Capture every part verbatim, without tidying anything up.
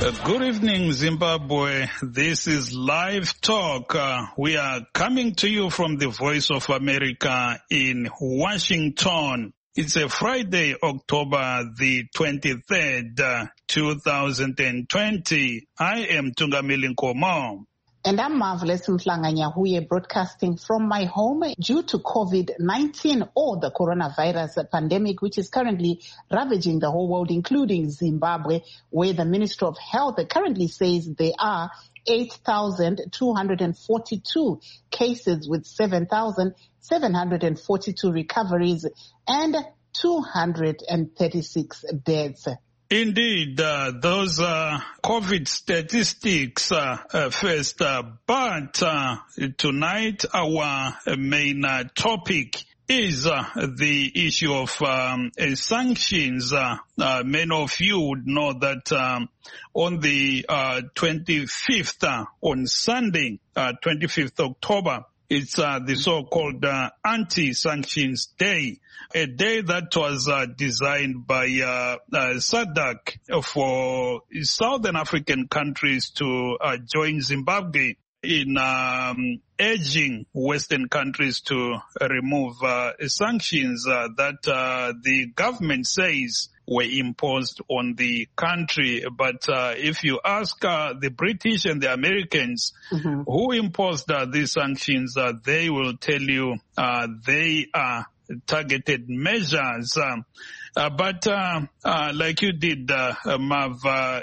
Uh, good evening, Zimbabwe. This is Live Talk. Uh, we are coming to you from the Voice of America in Washington. It's a Friday, October the twenty-third, uh, two thousand twenty. I am Tungamili Nkomo. And I'm Marvelous Mhlanga-Nyahuye, broadcasting from my home due to COVID nineteen or the coronavirus pandemic, which is currently ravaging the whole world, including Zimbabwe, where the Ministry of Health currently says there are eight thousand two hundred forty-two cases with seven thousand seven hundred forty-two recoveries and two hundred thirty-six deaths. Indeed, uh, those are COVID statistics uh, uh, first, uh, but uh, tonight our main uh, topic is uh, the issue of um, uh, sanctions. Uh, uh, many of you would know that um, on the uh, twenty-fifth, uh, on Sunday, uh, twenty-fifth October, it's uh, the so-called uh, Anti-Sanctions Day, a day that was uh, designed by uh, uh, SADC for Southern African countries to uh, join Zimbabwe in um, urging Western countries to uh, remove uh, sanctions uh, that uh, the government says were imposed on the country. But uh, if you ask uh, the British and the Americans mm-hmm. who imposed uh, these sanctions, uh, they will tell you uh, they are targeted measures. Uh, uh, but uh, uh, like you did, uh, Mav, uh,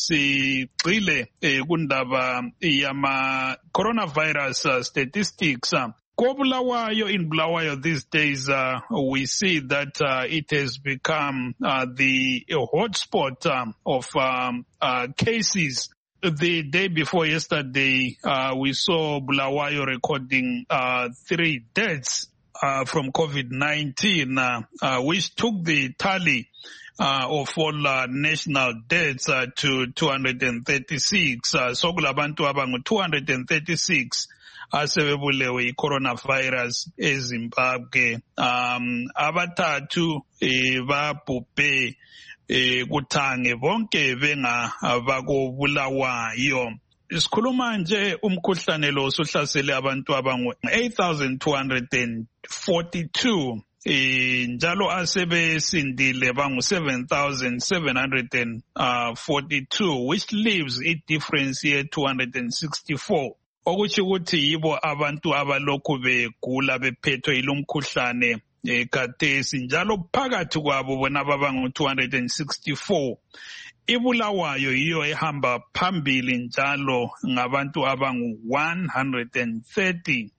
isigxile kundaba yama coronavirus uh, statistics. Uh, Kobulawayo in Bulawayo these days, uh, we see that uh, it has become uh, the hotspot um, of um, uh, cases. The day before yesterday, uh, we saw Bulawayo recording uh, three deaths uh, from COVID nineteen, uh, uh, which took the tally Uh, of all uh, national deaths uh, to two hundred thirty-six. Uh, so kulabantu abangu two hundred thirty-six asebebulewe i-coronavirus eZimbabwe. Um, abathathu eh, babhubhe eh, kuthange bonke benga bakobulawayo. Sikhuluma nje umkhuhlane lo usuhlasele abantu abangu eight thousand two hundred forty-two. Eh, njalo asebesindile bangu seven thousand seven hundred forty-two, which leaves it difference here two hundred sixty-four. Okuthi ukuthi yibo abantu abalokhu begula bephethwe yilomkhuhlane eh, khathesi, njalo phakathi kwabo bona babangu two hundred sixty-four. Ibulawayo yiyo ehamba phambili njalo ngabantu abangu one hundred thirty.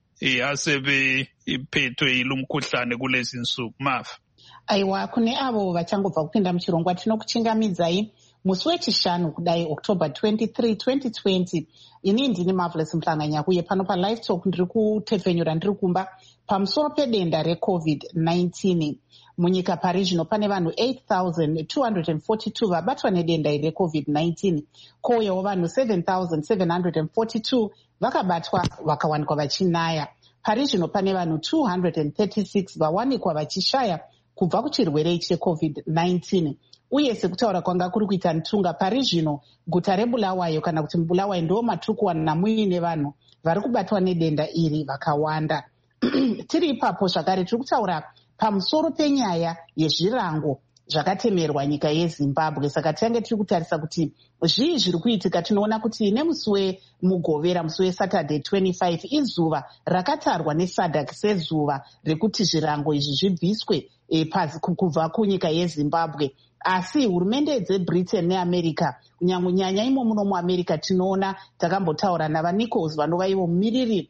asebe iphethwe ilumkhuhlane kulezi nsuku. Mafa aiwa, kune avo vachangobva kupinda muchirongwa tinokuchingamidzai musi wechishanu kudai October twenty-third twenty twenty. Ini ndini Marvelous Mhlanga-Nyahuye, pano paLive Talk ndiri kutefenyura ndiri kumba pamusoro pedenda reCovid nineteen. Munyika pari zvino pane vanhu eight thousand two hundred forty-two vabatwa nedenda iri reCovid nineteen, kouyawo vanhu seven thousand seven hundred forty-two vakabatwa vakawanikwa vachinaya. Pari zvino pane vanhu two hundred thirty-six vawanikwa vachishaya kubva kuchirwere cheCovid nineteen. Uye sekutaura kwanga kuri kuita ntunga, pari zvino guta reBulawayo kana kuti muBulawayo ndo matiri kuwana muine vanhu vari kubatwa nedenda iri vakawanda. Tiri ipapo zvakare tiri kutaura pamusoro penyaya yezvirango zvakatemerwa nyika yeZimbabwe. Saka tiange tiri kutarisa kuti zvii zviri kuitika. Tinoona kuti nemusi wemugovera, musi weSaturday twenty-five, izuva rakatarwa neSADC sezuva rekuti zvirango izvi zvibviswe e, kubva kunyika yeZimbabwe. Asi hurumende dzeBritain neAmerica, kunyanya imo muno muAmerica, tinoona takambotaura navaNichols vanova ivo mumiriri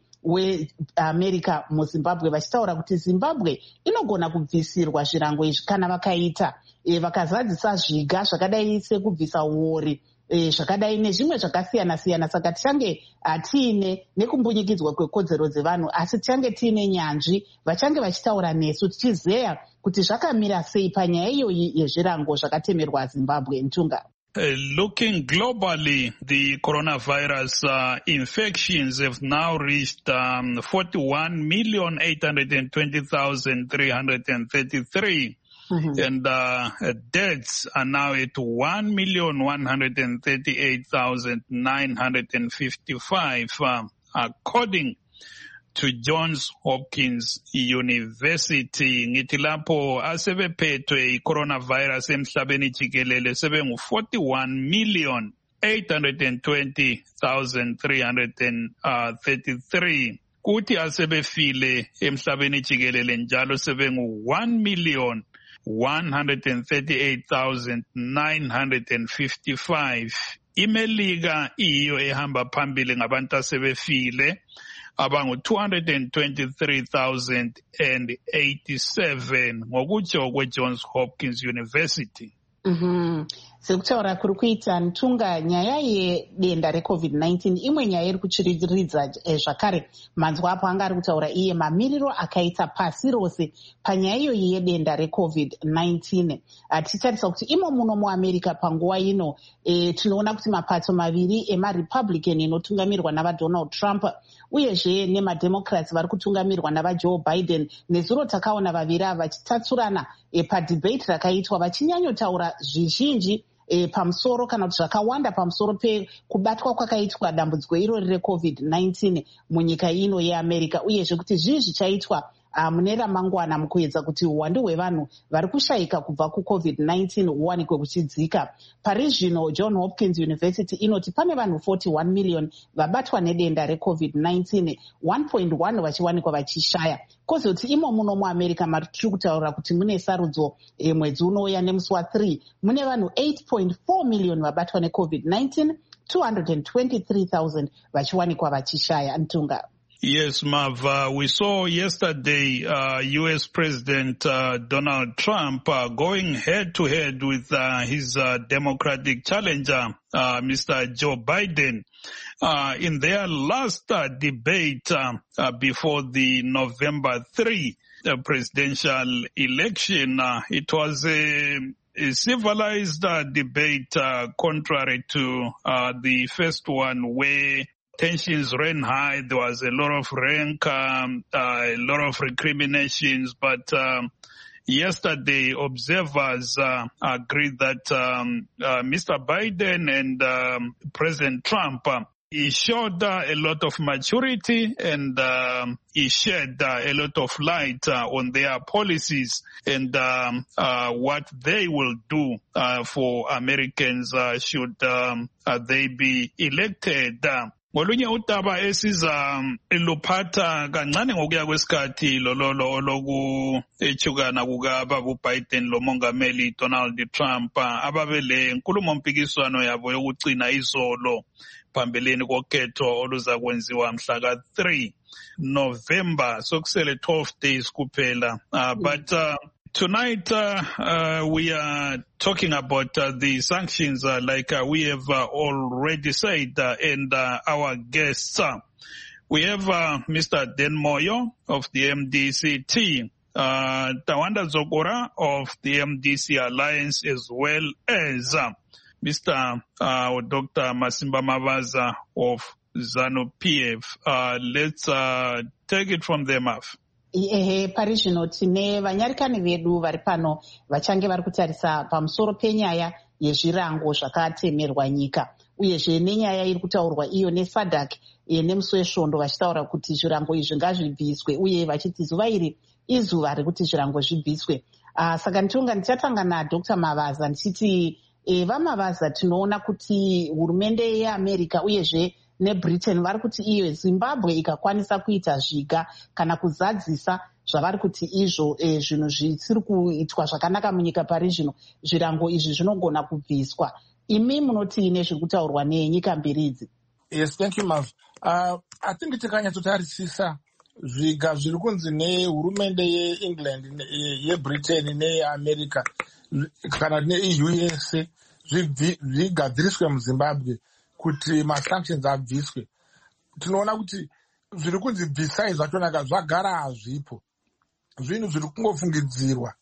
weAmerica muZimbabwe vachitaura kuti Zimbabwe inogona kubvisirwa zvirango izvi kana vakaita e, vakazadzisa zviga zvakadai sekubvisa uori e, zvakadai nezvimwe zvakasiyana siyana. Saka tichange tiine nekumbunyikidzwa kwekodzero dzevanhu, asi tichange tiine nyanzvi vachange vachitaura nesu tichizeya kuti zvakamira sei panyaya iyoyi yezvirango zvakatemerwa Zimbabwe. Ntunga. Uh, looking globally, the coronavirus uh, infections have now reached um, forty-one million eight hundred twenty thousand three hundred thirty-three. Mm-hmm. And uh, deaths are now at one million one hundred thirty-eight thousand nine hundred fifty-five, uh, according to Johns Hopkins University. Ngithi lapho asebephethwe i-coronavirus emhlabeni jikelele sebengu forty-one million eight hundred twenty thousand three hundred thirty-three. Kuthi asebefile emhlabeni jikelele njalo sebengu one million one hundred thirty-eight thousand nine hundred fifty-five. iMelika iyo ehamba phambili ngabantu asebefile abangu two hundred twenty-three thousand eighty-seven ngokutsho kwe-Johns Hopkins University. Mhm. Sekutaura kuri kuita ntunga nyaya yedenda recovid nineteen imwe nyaya iri kuchiriridza zvakare manzwa apo anga ari kutaura iye mamiriro akaita pasi rose panyaya iyoyi yedenda recovid nineteen. Tichitarisa kuti imo muno muamerica panguva ino e, tinoona kuti mapato maviri emarepublican inotungamirwa navadonald trump uyezve nemademocrats vari kutungamirwa navajoe biden nezuro takaona vaviri ava vachitatsurana e, padebate rakaitwa vachinyanyotaura zvizhinji E, pamusoro kana kuti zvakawanda pamusoro pekubatwa kwakaitwa dambudziko irori recovid nineteen munyika ino yeamerica uyezve kuti zvii zvichaitwa uh, mune ramangwana mukuedza kuti uwandu hwevanhu vari kushayika kubva kucovid nineteen huwanikwe kuchidzika. Pari zvino John Hopkins University inoti pane vanhu forty-one million vabatwa nedenda recovid nineteen, one point one vachiwanikwa vachishaya. Kozoti imo muno muamerica mari tiri kutaura kuti mune sarudzo e, mwedzi unouya nemusi wa three mune vanhu eight point four million vabatwa necovid nineteen, two hundred twenty-three thousand vachiwanikwa vachishaya. Ntunga. Yes, Mav, uh, we saw yesterday uh, U S President uh, Donald Trump uh, going head-to-head with uh, his uh, Democratic challenger, uh, Mister Joe Biden, uh, in their last uh, debate uh, uh, before the November third uh, presidential election. Uh, it was a A civilized uh, debate, uh, contrary to uh, the first one where tensions ran high. There was a lot of rank, um, uh, a lot of recriminations. But um, yesterday, observers uh, agreed that um, uh, Mister Biden and um, President Trump uh, he showed uh, a lot of maturity and um, he shed uh, a lot of light uh, on their policies and um, uh, what they will do uh, for Americans uh, should um, uh, they be elected. Uh, Ngolunye udaba esiza luphatha kancane ngokuya kwesikhathi lololo oloku echukana kukababa Biden lomongameli Donald Trump ababele nkulumo mpikiswano yabo yokucina izolo phambeleni kokhetho oluza kwenziwa mhla ka three November sokusele twelve days kuphela. Uh, but uh, Tonight, uh, uh, we are talking about uh, the sanctions, uh, like uh, we have uh, already said, uh, and uh, our guests. Uh, we have uh, Mister Dan Moyo of the M D C T, uh, Tawanda Zogora of the M D C Alliance, as well as uh, Mister Uh, Doctor Masimba Mavaza of ZANU-P F. Uh, let's uh, take it from them off. Ehe, pari zvino tine vanyarikani vedu vari pano vachange vari kutarisa pamusoro penyaya yezvirango zvakatemerwa nyika uyezve nenyaya iri kutaurwa iyo neSADC nemusi wesvondo vachitaura kuti zvirango izvi ngazvibviswe uye vachiti zuva iri izuva rekuti zvirango zvibviswe. Uh, saka nditonga ndichatanga naDr Mavaza ndichiti e, vaMavaza tinoona kuti hurumende yeAmerica uyezve neBritain vari kuti iyo Zimbabwe ikakwanisa kuita zviga kana kuzadzisa zvavari kuti izvo e, zvinhu zvisiri kuitwa zvakanaka munyika pari zvino zvirango izvi zvinogona kubviswa. Imi munoti nezviri kutaurwa nenyika mbiri idzi? Yes, thank you, Mav. Uh, I think tikanyatsotarisisa zviga zviri kunzi nehurumende yeEngland, yeBritain neyeAmerica kana neEU yese zvigadziriswe muZimbabwe kuti masanctions abviswe. Tinoona kuti zviri kunzi bvisai zvachonaka zvagara hazvipo, zvinhu zviri kungofungidzirwa.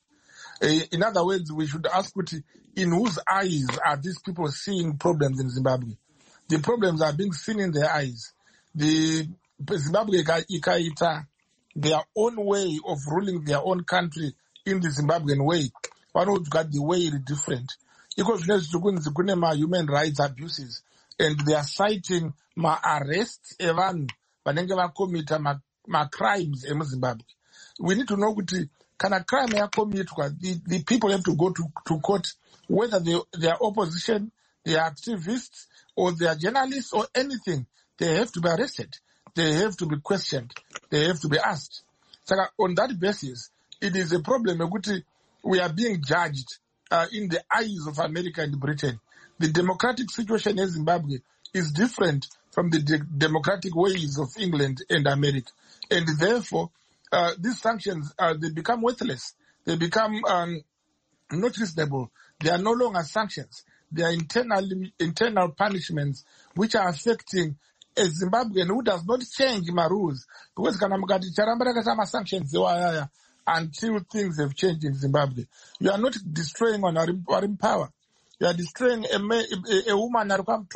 In other words, we should ask kuti in whose eyes are these people seeing problems in Zimbabwe? The problems are being seen in their eyes. The Zimbabwe ikaita their own way of ruling their own country in the Zimbabwean way. vanodya the way iri different. Iko zvine zviri kunzi kune ma-human rights abuses, and they are citing ma-arrests evanhu vanenge vakomita ma-crimes emuzimbabwe. We need to know kuti kana crime yakomitwa, the, the people have to go to, to court, whether they, they are opposition, they are activists, or they are journalists, or anything. They have to be arrested. They have to be questioned. They have to be asked. So on that basis, it is a problem that we are being judged uh, in the eyes of America and Britain. The democratic situation in Zimbabwe is different from the de- democratic ways of England and America. And therefore, uh, these sanctions, uh, they become worthless. They become um, not reasonable. They are no longer sanctions. They are internal, internal punishments which are affecting a Zimbabwean who does not change my rules. Because sanctions until things have changed in Zimbabwe. You are not destroying on our power. You are destroying a, a, a woman,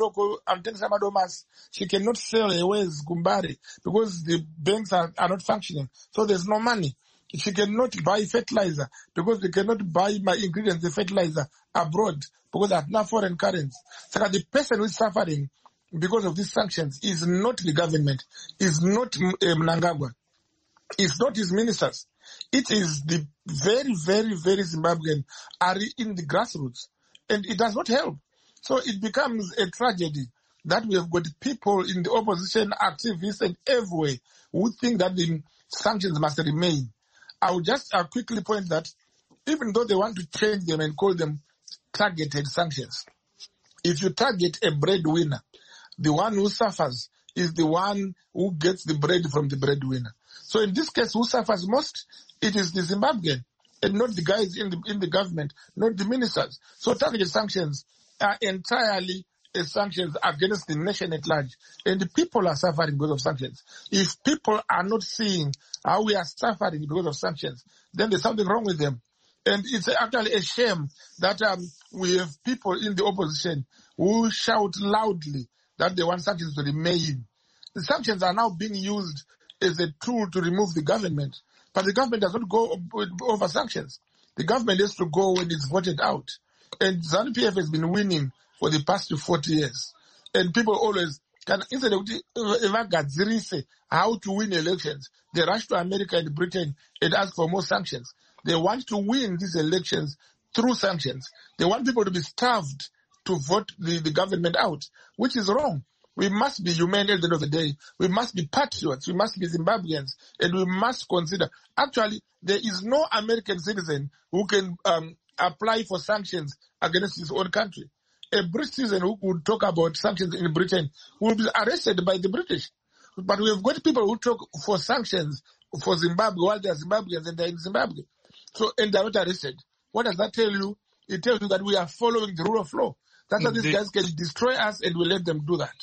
she cannot sell her wares Gumbari because the banks are, are not functioning. So there's no money. She cannot buy fertilizer because they cannot buy my ingredients, the fertilizer abroad because there's no foreign currency. So the person who is suffering because of these sanctions is not the government, is not uh, Mnangagwa, it's not his ministers. It is the very, very, very Zimbabwean are in the grassroots. And it does not help. So it becomes a tragedy that we have got people in the opposition, activists, and everywhere who think that the sanctions must remain. I will just uh, quickly point that even though they want to change them and call them targeted sanctions, if you target a breadwinner, the one who suffers is the one who gets the bread from the breadwinner. So in this case, who suffers most? It is the Zimbabwean, and not the guys in the in the government, not the ministers. So targeted sanctions are entirely a sanctions against the nation at large. And the people are suffering because of sanctions. If people are not seeing how we are suffering because of sanctions, then there's something wrong with them. And it's actually a shame that um, we have people in the opposition who shout loudly that they want sanctions to remain. The sanctions are now being used as a tool to remove the government. But the government does not go over sanctions. The government has to go when it's voted out. And ZANU-P F has been winning for the past forty years. And people always, can instead of how to win elections, they rush to America and Britain and ask for more sanctions. They want to win these elections through sanctions. They want people to be starved to vote the, the government out, which is wrong. We must be humane at the end of the day. We must be patriots. We must be Zimbabweans. And we must consider, actually, there is no American citizen who can um, apply for sanctions against his own country. A British citizen who would talk about sanctions in Britain will be arrested by the British. But we have got people who talk for sanctions for Zimbabwe while they are Zimbabweans and they are in Zimbabwe. So, and they are not arrested. What does that tell you? It tells you that we are following the rule of law. That's how these guys can destroy us, and we let them do that.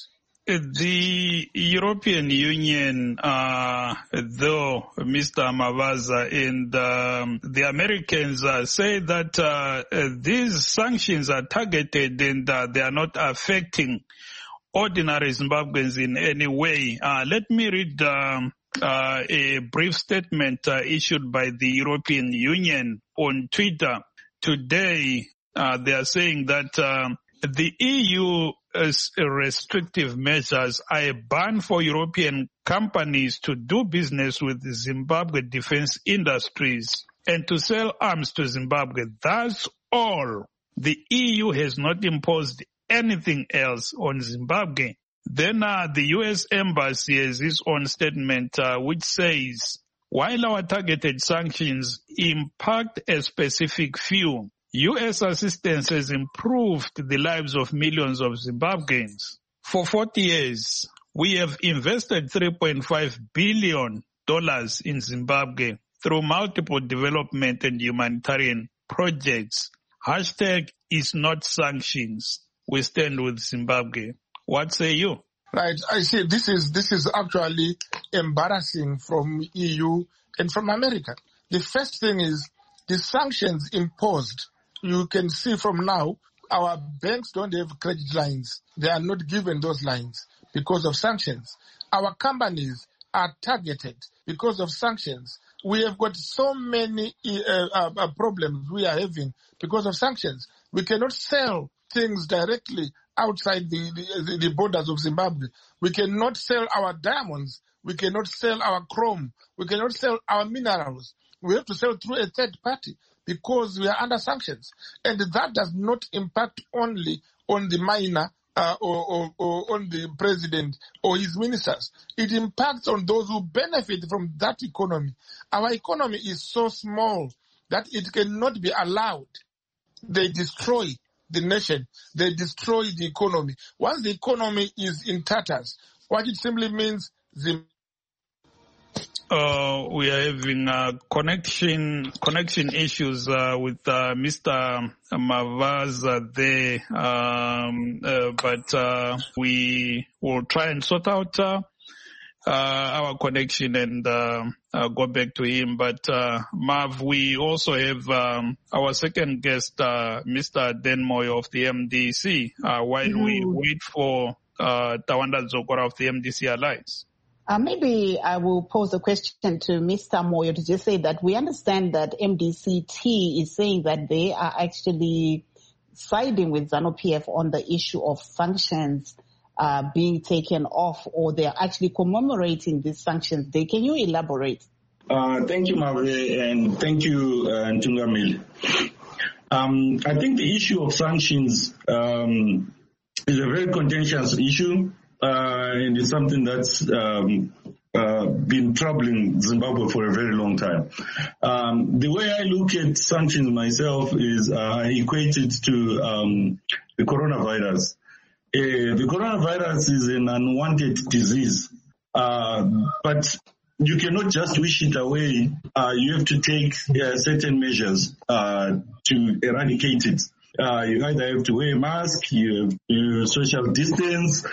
The European Union, uh, though, Mister Mavaza, and um, the Americans uh, say that uh, uh, these sanctions are targeted and uh, they are not affecting ordinary Zimbabweans in any way. Uh, let me read um, uh, a brief statement uh, issued by the European Union on Twitter. Today, uh, they are saying that um, the E U's restrictive measures are a ban for European companies to do business with Zimbabwe defense industries and to sell arms to Zimbabwe. That's all. The E U has not imposed anything else on Zimbabwe. Then uh, the U S Embassy has its own statement uh, which says, while our targeted sanctions impact a specific few, U S assistance has improved the lives of millions of Zimbabweans. For forty years, we have invested three point five billion dollars in Zimbabwe through multiple development and humanitarian projects. Hashtag is not sanctions. We stand with Zimbabwe. What say you? Right. I see this is this is actually embarrassing from E U and from America. The first thing is the sanctions imposed. You can see from now, our banks don't have credit lines. They are not given those lines because of sanctions. Our companies are targeted because of sanctions. we have got so many uh, uh, problems we are having because of sanctions. We cannot sell things directly outside the, the, the borders of Zimbabwe. We cannot sell our diamonds. We cannot sell our chrome. We cannot sell our minerals. We have to sell through a third party because we are under sanctions. And that does not impact only on the miner uh, or, or, or on the president or his ministers. It impacts on those who benefit from that economy. Our economy is so small that it cannot be allowed. They destroy the nation. They destroy the economy. Once the economy is in tatters, what it simply means, Zimbabwe. Uh, we are having uh, connection connection issues uh, with uh, Mister Mavaza there, um, uh, but uh, we will try and sort out uh, uh, our connection and uh, uh, go back to him. But uh, Mav, we also have um, our second guest, uh, Mister Denmoy of the M D C, uh, while mm-hmm. we wait for uh, Tawanda Zokora of the M D C Alliance. Uh, maybe I will pose a question to Mister Moyo to just say that we understand that M D C T is saying that they are actually siding with ZANU-P F on the issue of sanctions uh, being taken off, or they're actually commemorating these sanctions. They, can you elaborate? Uh, thank you, Mave, and thank you, uh, Ntungamil. Um, I think the issue of sanctions um, is a very contentious issue. Uh, and it's something that's um, uh, been troubling Zimbabwe for a very long time. Um, the way I look at sanctions myself is uh, I equate it to um, the coronavirus. Uh, the coronavirus is an unwanted disease, uh, but you cannot just wish it away. Uh, you have to take uh, certain measures uh, to eradicate it. Uh, you either have to wear a mask, you have to social distance,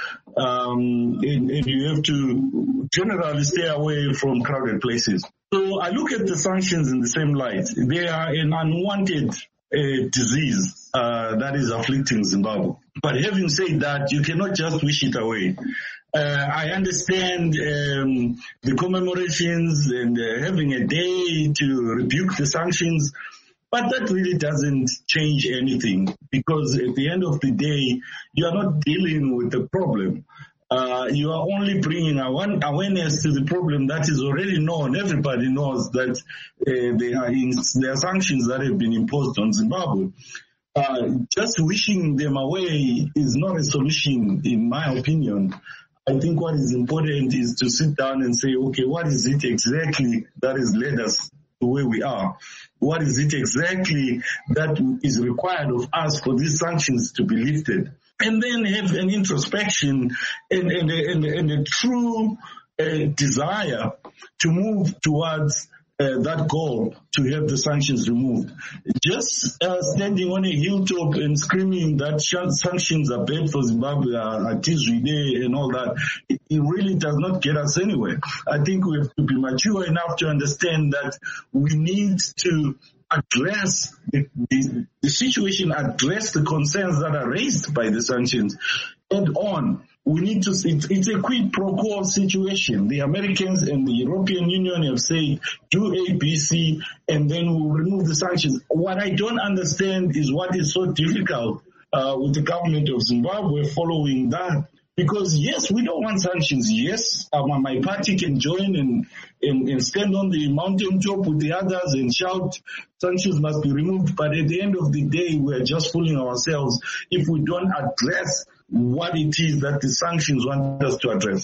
um, and, and you have to generally stay away from crowded places. So I look at the sanctions in the same light. They are an unwanted uh, disease uh, that is afflicting Zimbabwe. But having said that, you cannot just wish it away. Uh, I understand um, the commemorations and uh, having a day to rebuke the sanctions. But that really doesn't change anything, because at the end of the day, you are not dealing with the problem. Uh, you are only bringing awareness to the problem that is already known. Everybody knows that uh, there, are in, there are sanctions that have been imposed on Zimbabwe. Uh, just wishing them away is not a solution, in my opinion. I think what is important is to sit down and say, okay, what is it exactly that has led us to where we are? What is it exactly that is required of us for these sanctions to be lifted? And then have an introspection and, and, and, and a true uh, desire to move towards uh, that goal to have the sanctions removed. Just uh, standing on a hilltop and screaming that sanctions are bad for Zimbabwe, are Tizwide and all that, it, it really does not get us anywhere. I think we have to be mature enough to understand that we need to address the, the, the situation, address the concerns that are raised by the sanctions head on. We need to, it, it's a quid pro quo situation. The Americans and the European Union have said, do A, B, C, and then we'll remove the sanctions. What I don't understand is what is so difficult uh, with the government of Zimbabwe following that. Because, yes, we don't want sanctions. Yes, uh, my party can join and, and, and stand on the mountaintop with the others and shout sanctions must be removed. But at the end of the day, we're just fooling ourselves if we don't address what it is that the sanctions want us to address.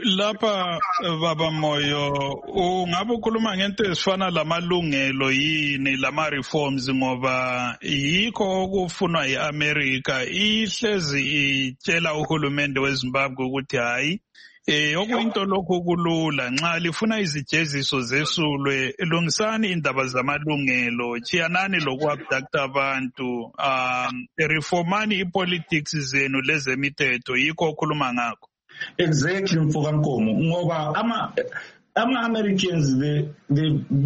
Lapha baba Moyo, ungabe ukhuluma ngento ezifana lamalungelo yini lama reforms, ngoba yikho okufunwa yiAmerica ihlezi itshela uhulumende weZimbabwe ukuthi hayi eh okuyinto lokho kulula nxa lifuna izijeziso zesulwe lungisani indaba zamalungelo chiyanani lokuabducta abantu um reformani ipolitics zenu lezemithetho yikho okhuluma ngakho. Exactly, Mfokankomo. Ngoba ama ama Americans they they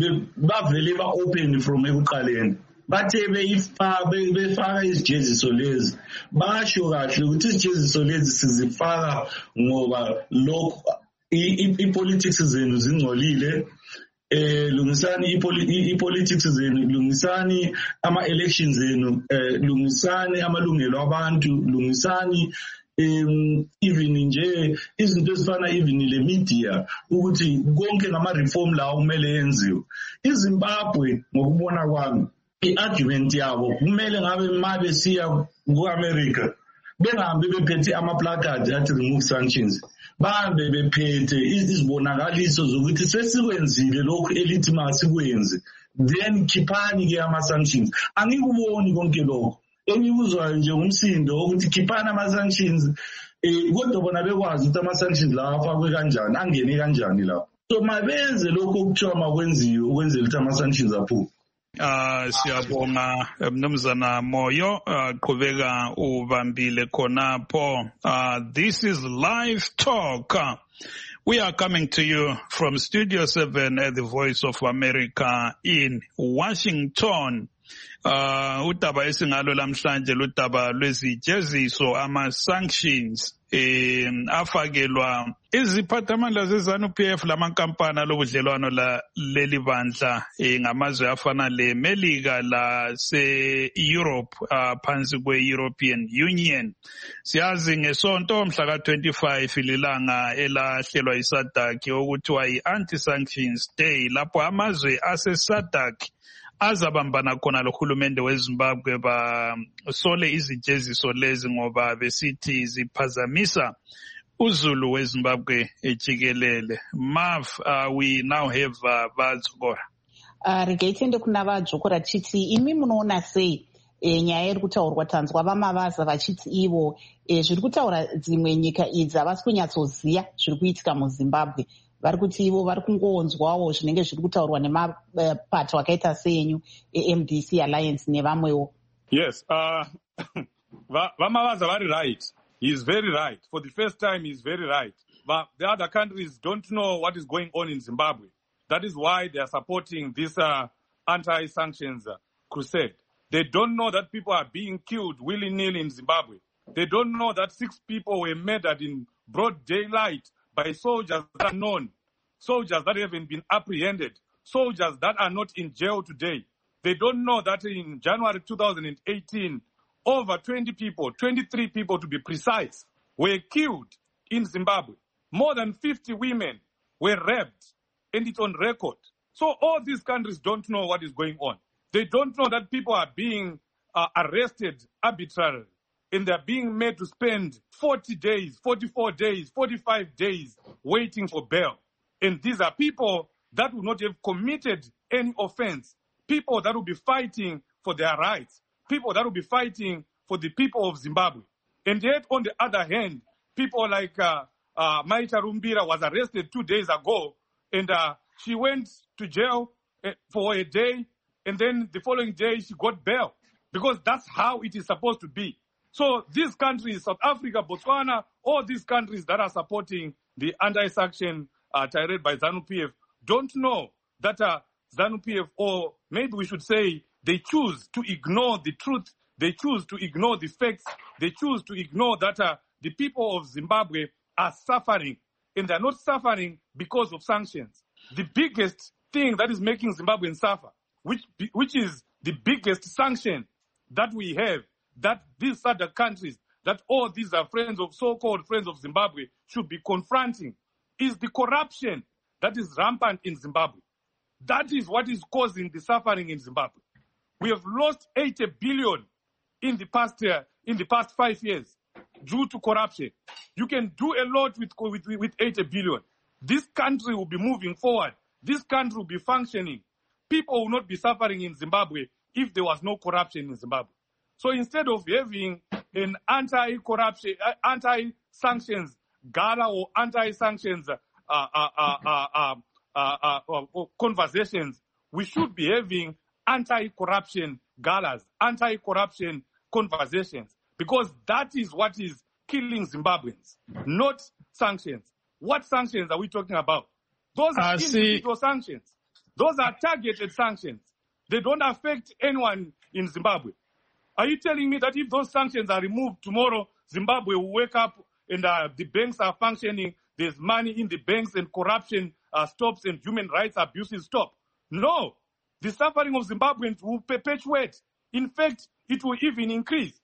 bavele ba open from ekuqaleni. Bathe beyifa befaka izijeziso lezi. Basho kahle ukuthi izijeziso lezi sizifaka ngoba lokho ipolitics zenu zingcolile eh lungisani ipolitics zenu, lungisani ama elections zenu, eh lungisani amalungelo abantu, lungisani um even nje izinto ezifana even le media ukuthi konke ngama reform la kumele yenziwe. iZimbabwe ngokubona kwami i-argument yabo kumele ngabe mabe siya ku-America bengahambe bephethe ama-placard athi remove sanctions, bahambe bephethe izibonakaliso zokuthi sesikwenzile lokhu elithi masikwenze, then khiphani-ke ama-sanctions. Angikuboni konke lokho. Engikuzwayo nje umsindo ukuthi khiphani ama-sanctions, um kodwa bona bekwazi ukuthi ama-sanctions lawa afakwe kanjani, angene kanjani lapho. So mabenze lokhu okuthiwa makwenziwe ukwenzela ukuthi ama-sanctions aphume. Uh, siyabonga Mnumzana Moyo, uh, qhubeka ubambile khonapho. Uh, this is Live Talk. Uh, we are coming to you from Studio seven at the Voice of America in Washington. Uh, udaba esingalo lamhlanje ludaba lwezijeziso ama-sanctions eh afakelwa iziphathamandla ze-ZANU-P F lamankampani alobudlelwano la leli bandla eh ngamazwe afana le Melika la se Europe uh, phansi kwe-European Union. Siyazi ngesonto mhla ka twenty-five lilanga elahlelwa iSADC okuthiwa yi-Anti-Sanctions Day, lapho amazwe ase-SADC azabambana khona lohulumende weZimbabwe basole izijeziso lezi ngoba besithi ziphazamisa uzulu weZimbabwe ejikelele. Mav, uh, we now have uh, Vadzokora. Uh, regaitende kuna Vadzokora chiti imi munoona sei e, nyaya iri kutaurwa tanzwa vamavaza vachiti ivo e, zviri kutaura dzimwe nyika idzi havasi kunyatsoziva zviri kuitika muZimbabwe. Vari kuti ivo vari kungoonzwawo zvinenge zviri kutaurwa nemapato akaita senyu e-M D C Alliance nevamwewo. Yes, uh, Vamavaza very right. He is very right. For the first time, he is very right. But the other countries don't know what is going on in Zimbabwe. That is why they are supporting this uh, anti-sanctions uh, crusade. They don't know that people are being killed willy-nilly in Zimbabwe. They don't know that six people were murdered in broad daylight by soldiers that are known, soldiers that haven't been apprehended, soldiers that are not in jail today. They don't know that in January two thousand eighteen, over twenty people, twenty-three people to be precise, were killed in Zimbabwe. More than fifty women were raped, and it's on record. So all these countries don't know what is going on. They don't know that people are being uh, arrested arbitrarily, and they're being made to spend forty days, forty-four days, forty-five days waiting for bail. And these are people that will not have committed any offense, people that will be fighting for their rights, people that will be fighting for the people of Zimbabwe. And yet, on the other hand, people like uh, uh, Maita Rumbira was arrested two days ago, and uh, she went to jail uh, for a day, and then the following day she got bail, because that's how it is supposed to be. So these countries, South Africa, Botswana, all these countries that are supporting the anti-sanction uh, tirade by ZANU-P F don't know that uh, ZANU-P F, or maybe we should say they choose to ignore the truth, they choose to ignore the facts, they choose to ignore that uh, the people of Zimbabwe are suffering, and they're not suffering because of sanctions. The biggest thing that is making Zimbabweans suffer, which, which is the biggest sanction that we have, that these other countries, that all these are friends of so-called friends of Zimbabwe should be confronting, is the corruption that is rampant in Zimbabwe. That is what is causing the suffering in Zimbabwe. We have lost eighty billion in the past uh, in the past five years due to corruption. You can do a lot with, with, with eighty billion. This country will be moving forward. This country will be functioning. People will not be suffering in Zimbabwe if there was no corruption in Zimbabwe. So instead of having an anti-corruption, uh, anti-sanctions gala or anti-sanctions uh, uh, uh, uh, uh, uh, uh, uh, conversations, we should be having anti-corruption galas, anti-corruption conversations, because that is what is killing Zimbabweans, not sanctions. What sanctions are we talking about? Those are uh, individual sanctions. Those are targeted sanctions. They don't affect anyone in Zimbabwe. Are you telling me that if those sanctions are removed tomorrow, Zimbabwe will wake up and uh, the banks are functioning, there's money in the banks and corruption uh, stops and human rights abuses stop. No, the suffering of Zimbabweans will perpetuate. In fact, it will even increase.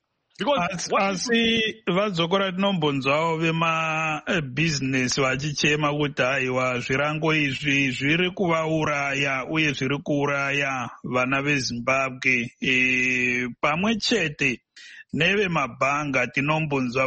Asi vadzokora tinombonzwawo vemabhizinesi vachichema kuti haiwa zvirango izvi zviri kuvauraya uye zviri kuuraya vana veZimbabwe. E, pamwe chete nevemabhanga tinombonzwa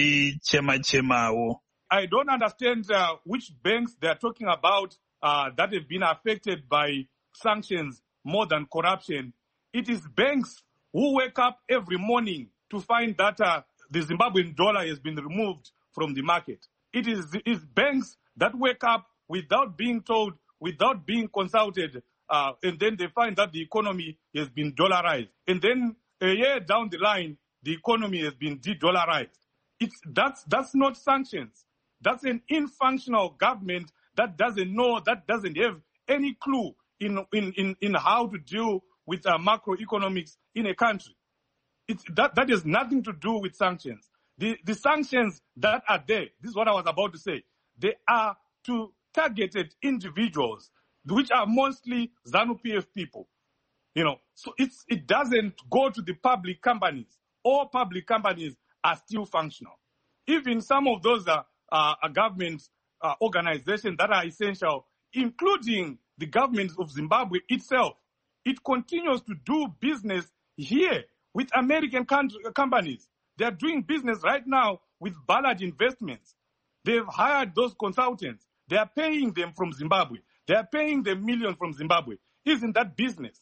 vachichema-chemawo. I don't understand uh, which banks they are talking about uh, that have been affected by sanctions more than corruption. It is banks who wake up every morning to find that uh, the Zimbabwean dollar has been removed from the market. It is, it is banks that wake up without being told, without being consulted, uh, and then they find that the economy has been dollarized. And then a year down the line, the economy has been de-dollarized. It's, that's, that's not sanctions. That's an infunctional government that doesn't know, that doesn't have any clue in, in, in, in how to deal with uh, macroeconomics in a country. It's, that, that has nothing to do with sanctions. The, the sanctions that are there, this is what I was about to say, they are to targeted individuals, which are mostly ZANU-P F people. You know, so it's, it doesn't go to the public companies. All public companies are still functional. Even some of those uh, uh, government uh, organizations that are essential, including the government of Zimbabwe itself, it continues to do business here with American companies. They are doing business right now with Ballard Investments. They've hired those consultants. They are paying them from Zimbabwe. They are paying them millions from Zimbabwe. Isn't that business?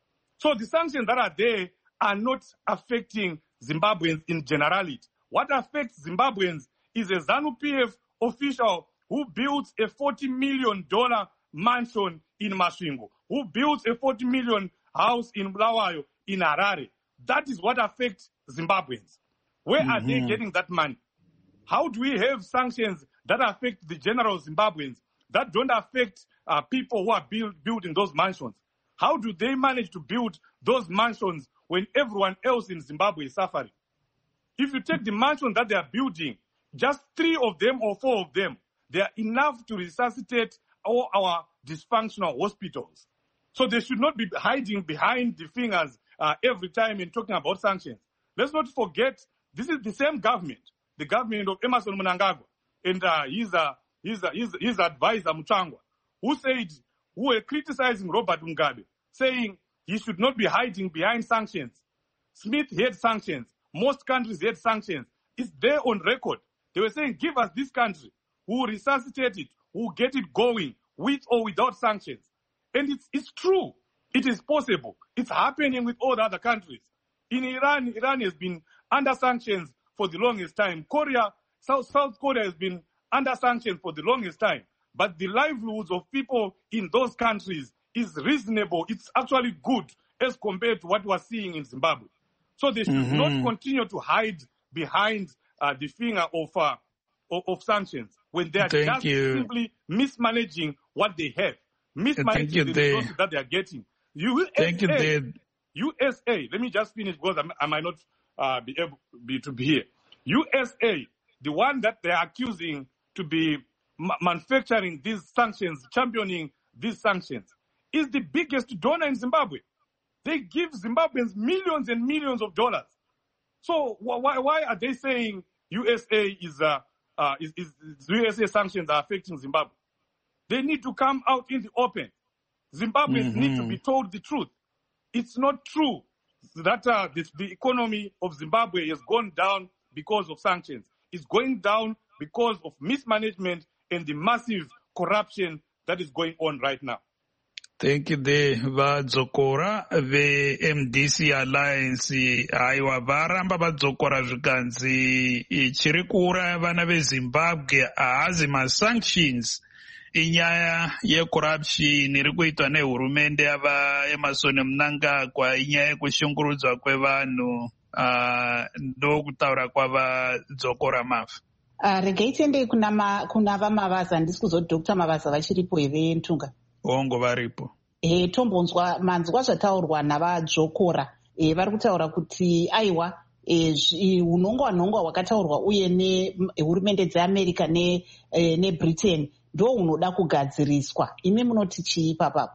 So the sanctions that are there are not affecting Zimbabweans in generality. What affects Zimbabweans is a ZANU-P F official who built a forty million dollars mansion in Masvingo, who built a forty million dollars house in Bulawayo, in Harare. That is what affects Zimbabweans. Where mm-hmm. are they getting that money? How do we have sanctions that affect the general Zimbabweans that don't affect uh, people who are build, building those mansions? How do they manage to build those mansions when everyone else in Zimbabwe is suffering? If you take the mansions that they are building, just three of them or four of them, they are enough to resuscitate all our dysfunctional hospitals. So they should not be hiding behind the fingers uh, every time in talking about sanctions. Let's not forget, this is the same government, the government of Emmerson Mnangagwa, and uh, his, uh, his, uh, his, his advisor, Muchangwa, who said, who were criticizing Robert Mugabe, saying he should not be hiding behind sanctions. Smith had sanctions. Most countries had sanctions. It's there on record. They were saying, give us this country. We will resuscitate it. We will get it going with or without sanctions. And it's, it's true. It is possible. It's happening with all the other countries. In Iran, Iran has been under sanctions for the longest time. Korea, South, South Korea has been under sanctions for the longest time. But the livelihoods of people in those countries is reasonable. It's actually good as compared to what we're seeing in Zimbabwe. So they should mm-hmm. not continue to hide behind uh, the finger of, uh, of of sanctions when they are Thank just you. simply mismanaging what they have, mismanaging you, the Dave. resources that they are getting. U S A, Thank you, Dave. U S A, let me just finish because I, I might not uh, be able be, to be here. U S A, the one that they are accusing to be ma- manufacturing these sanctions, championing these sanctions, is the biggest donor in Zimbabwe. They give Zimbabweans millions and millions of dollars. So why why are they saying U S A is, uh, uh, is, is, is U S A sanctions are affecting Zimbabwe? They need to come out in the open. Zimbabweans mm-hmm. need to be told the truth. It's not true that uh, this, the economy of Zimbabwe has gone down because of sanctions. It's going down because of mismanagement and the massive corruption that is going on right now. Thank you, the vadzokora ve-M D C Alliance. Aiwa varamba vadzokora zvikanzi chiri kuuraya vana veZimbabwe haazi masanctions inyaya yecorruption iri kuitwa nehurumende yava Emmerson Mnangagwa, inyaya yekushungurudzwa kwevanhu. Uh, ndokutaura kwavadzokora mafa. Uh, regai tiendei kuna, kuna vaMavaza. Handisi kuzoti Doctor Mavaza vachiripo here Ntunga? Ongo varipo. E, tombonzwa manzwa zvataurwa navadzokora. E, vari kutaura kuti aiwa e, unongwa nhongwa hwakataurwa uye nehurumende dzeAmerica neBritain ne ndo unoda kugadziriswa. Imi munoti chii papapo?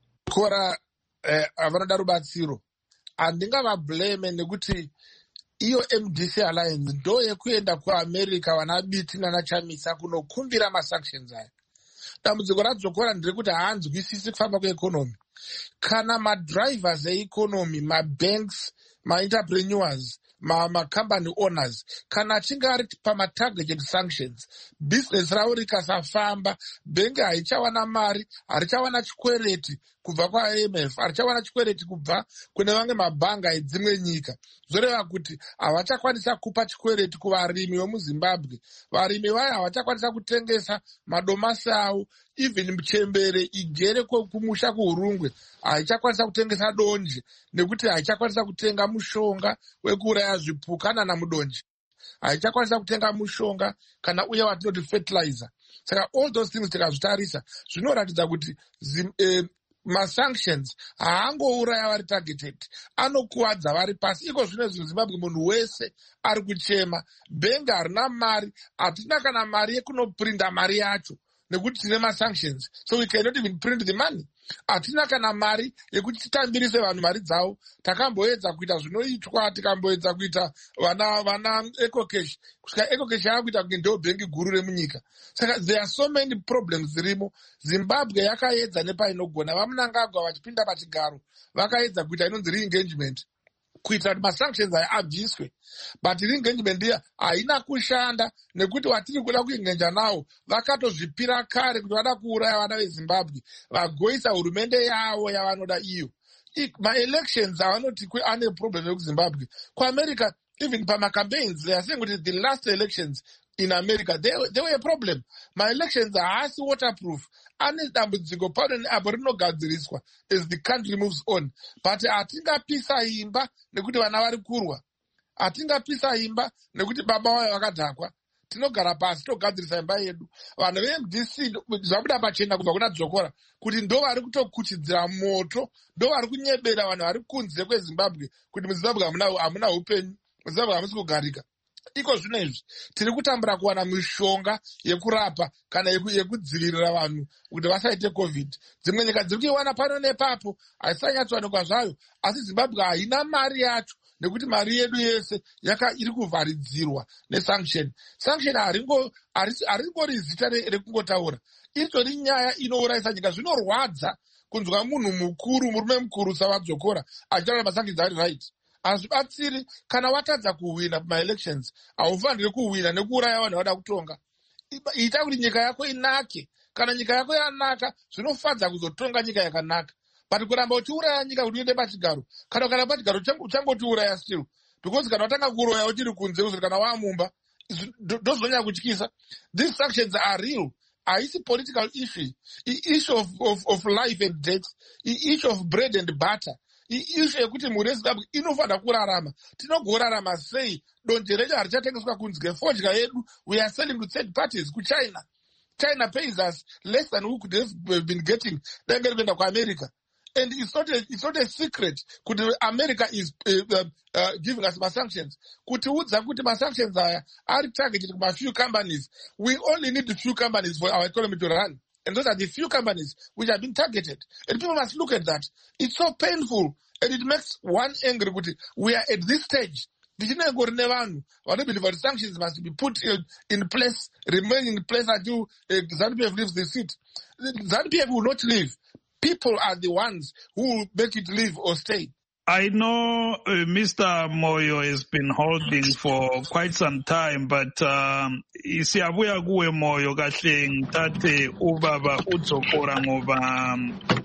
Kora eh, vanoda rubatsiro. Handingavablame nekuti iyo M D C Alliance ndo yekuenda kuAmerica vana Biti nana Chamisa kunokumbira masanctions aya. Dambudziko radzokora ndiri kuti haanzwisisi kufamba kweekonomi. Kana madrivers economy, mabanks, ma-entrepreneurs, ma-company owners, kana achinge ari pama-targeted sanctions, business ravo rikasafamba, bhengi haichawana mari, harichawana chikwereti kubva kwa I M F, harichawana chikwereti kubva kune vamwe mabhanga edzimwe nyika. Zvoreva kuti havachakwanisa kupa chikwereti kuvarimi vemuZimbabwe. Varimi vaya havachakwanisa kutengesa madomasi avo, even chembere igere kumusha kuHurungwe haichakwanisa kutengesa donje nekuti haichakwanisa kutenga mushonga wekuuraya zvipuka kana mudonje, haichakwanisa kutenga mushonga kana uye watinoti fertilizer. Saka all those things tikazvitarisa zvinoratidza kuti eh, masanctions haangouraya vari targeted, anokuwadza vari pasi. Iko zvino zvinhu Zimbabwe munhu wese ari kuchema, bhengi harina mari, hatina kana mari yekunoprinda mari yacho nekuti tine masanctions, so we cannot even print the money. Hatina kana mari yekuti titambirise vanhu mari dzavo. Takamboedza kuita zvinoitwa, tikamboedza kuita vana vana ecocash, kusvika ecocash yakuita kunge ndo bhengi guru remunyika. Saka there are so many problems dzirimo. Zimbabwe yakaedza nepainogona, vamunangagwa vachipinda pachigaro vakaedza kuita inonzi re-engagement kuitira kuti masanctions aya abviswe, but re-engagement iya haina kushanda nekuti watiri kuda kuengenja nawo vakatozvipira kare kuti vada kuuraya vana veZimbabwe vagoisa hurumende yavo yavanoda iyo. Ma-elections avanoti ane problem yekuZimbabwe. KuAmerica, even pama-campaigns, they are saying kuti the last elections in America, they, they were a problem. Ma-elections haasi waterproof. Ane dambudziko pano neapo rinogadziriswa as the country moves on. But hatingapisa imba nekuti vana vari kurwa. Hatingapisa imba nekuti baba vayo vakadhakwa. Tinogara pasi togadzirisa imba yedu. Vanhu ve-M D C zvabuda pachena kubva kuna Dzokora kuti ndo vari kutokuchidzira moto, ndo vari kunyebera vanhu vari kunze kweZimbabwe kuti muZimbabwe hamuna upenyu, muZimbabwe hamusi kugarika. Iko zvino izvi tiri kutambura kuwana mishonga yekurapa kana yekudzivirira vanhu kuti vasaite covid. Dzimwe nyika dziri kuiwana pano nepapo, haisanyatsowanikwa zvayo, asi Zimbabwe haina mari yacho nekuti mari yedu yese yaka iri kuvharidzirwa nesanction. Sanction haringo haringori zita rekungotaura, itori nyaya inourayisa nyika. Zvinorwadza kunzwa munhu mukuru, murume mukuru saVadzokora achitaura masanctions ari right. Hazvibatsiri kana watadza kuwina pama-elections, haufaniri kuwina nekuuraya vanhu vada kutonga. Ita kuti nyika yako inake. Kana nyika yako yanaka, zvinofadza kuzotonga nyika yakanaka. But kuramba uchiuraya nyika kuti uende pachigaro, kana kana pachigaro uchangotiuraya still, because kana watanga kuroya uchiri kunze uzuri kana wamumba, ndozvonyanya kutyisa. These sanctions are real. Haisi political issue, issue of, of, of life and death, issue of bread and butter. Issue yekuti mhuri yeZimbabwe inofanira kurarama. Tinogorarama sei? Donje redu harichatengeswa kunze, fodya yedu we are selling to third parties, kuChina. China pays us less than we could have been getting denge rienda kuAmerica. And it's not a, it's not a secret kuti America is uh, uh, giving us my sanctions. Kuti udza kuti my sanctions aya are targeted by few companies. We only need a few companies for our economy to run. And those are the few companies which have been targeted. And people must look at that. It's so painful. And it makes one angry. We are at this stage. I don't believe the sanctions must be put in, in place, remain in place until uh, ZANU-P F leaves the seat. ZANU-P F will not leave. People are the ones who will make it leave or stay. I know uh, Mister Moyo has been holding for quite some time, but um, isiyabuya kuwe Moyo kahle ngithathe ubaba uDzokora ngoba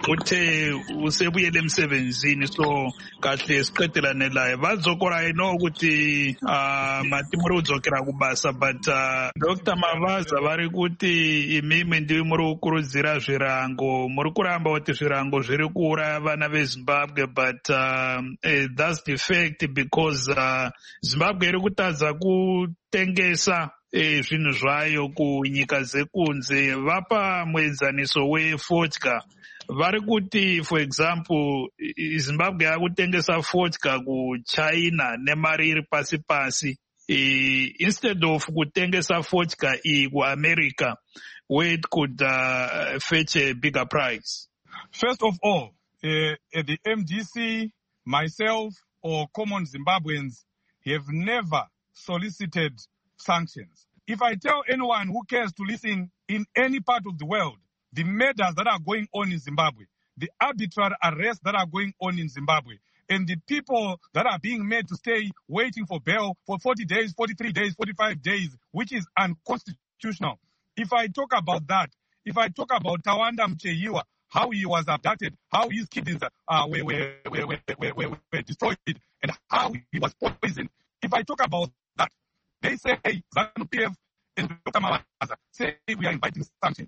uthe usebuyele emsebenzini, so kahle siqedelane laye. VaDzokora, I know ukuthi uh, matimuri udzokera kubasa, but uh, Doctor Mavaza vari kuti imimi ndivi muri kukurudzira zvirango, muri kuramba kuti zvirango zviri kuuraya vana veZimbabwe, but uh, Um, uh, that's the fact, because uh, Zimbabwe iri kutadza kutengesa uh, zvinhu zvayo kunyika dzekunze. Vapa muenzaniso wefodya vari kuti, for example, Zimbabwe yakutengesa fodya kuChina nemari iri pasi pasi. uh, instead of kutengesa vodka ku America, where it could uh, fetch a bigger price? First of all, uh, the M D C, myself, or common Zimbabweans have never solicited sanctions. If I tell anyone who cares to listen in any part of the world, the murders that are going on in Zimbabwe, the arbitrary arrests that are going on in Zimbabwe, and the people that are being made to stay waiting for bail for forty days, forty-three days, forty-five days, which is unconstitutional. If I talk about that, if I talk about Tawanda Mcheyiwa, how he was abducted, how his kidneys uh, were, were, were, were, were, were, were destroyed, and how he was poisoned, if I talk about that, they say, hey, ZANU-P F and Doctor Mabaza say we are inviting sanctions.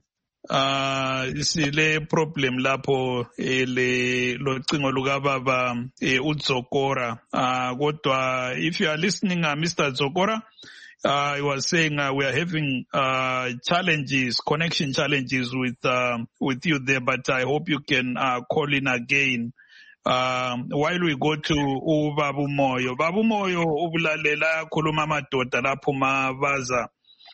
Uh, sile problem lapho ele locingo lukababa uZokora. Uh, kodwa if you are listening, uh, Mister Zokora, uh, he was saying uh, we are having uh, challenges, connection challenges with uh, with you there, but I hope you can uh, call in again. Um, while we go to uBabu Moyo, Babu Moyo ubulalela khuluma amadoda lapho mabaza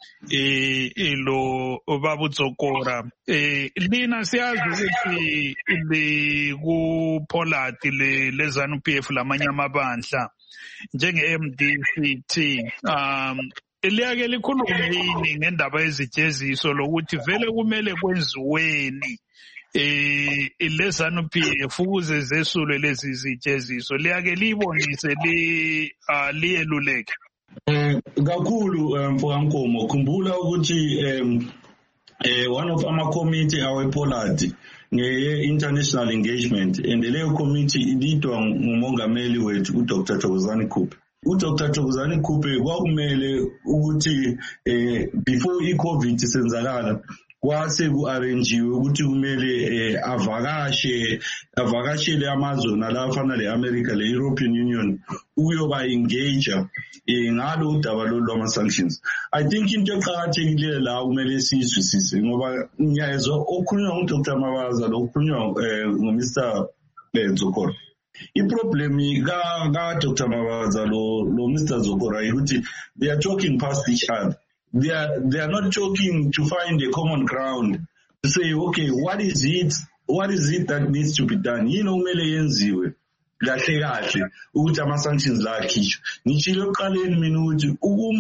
eh ilo Babu Zokora. Eh lina siyazi ukuthi le ku Pollard le le ZANU-P F lamanye amabandla njenge M D C T um eliyake likhulume yini ngendaba ezijeziso lokuthi vele kumele kwenziweni eh le ZANU-P F ukuze zesulwe lezi zijeziso liyake libonise li liyeluleke. Eh kakhulu mfowamkomo khumbula ukuthi um eh one of our committee our Pollard nge international engagement and leyo committee ilidwa ngumongameli wethu uDr Thokozani Khuphe. uDr Thokozani Khuphe kwakumele ukuthi eh before iCovid senzakala kwase ku-arrangiwe ukuthi kumele eh, avakashe avakashele amazwe nalafana le-America le-European Union uyoba engage eh, ngalo udaba lolu sanctions. I think into eqakathekile la kumele siyizwisise ngoba ngiyezwa okhulunywa nguDr Mabaza lokukhulunywa eh, nguMr Zokora. I-problem ka ka Doctor Mabaza lo lo Mister Zokora ukuthi they are talking past each other. They are, they are not talking to find a common ground to say, okay, what is it, what is it that needs to be done? You know, kumele yenziwe kahle kahle ukuthi ama-sanctions la akhishwe. Ngishilo ekuqaleni mina ukuthi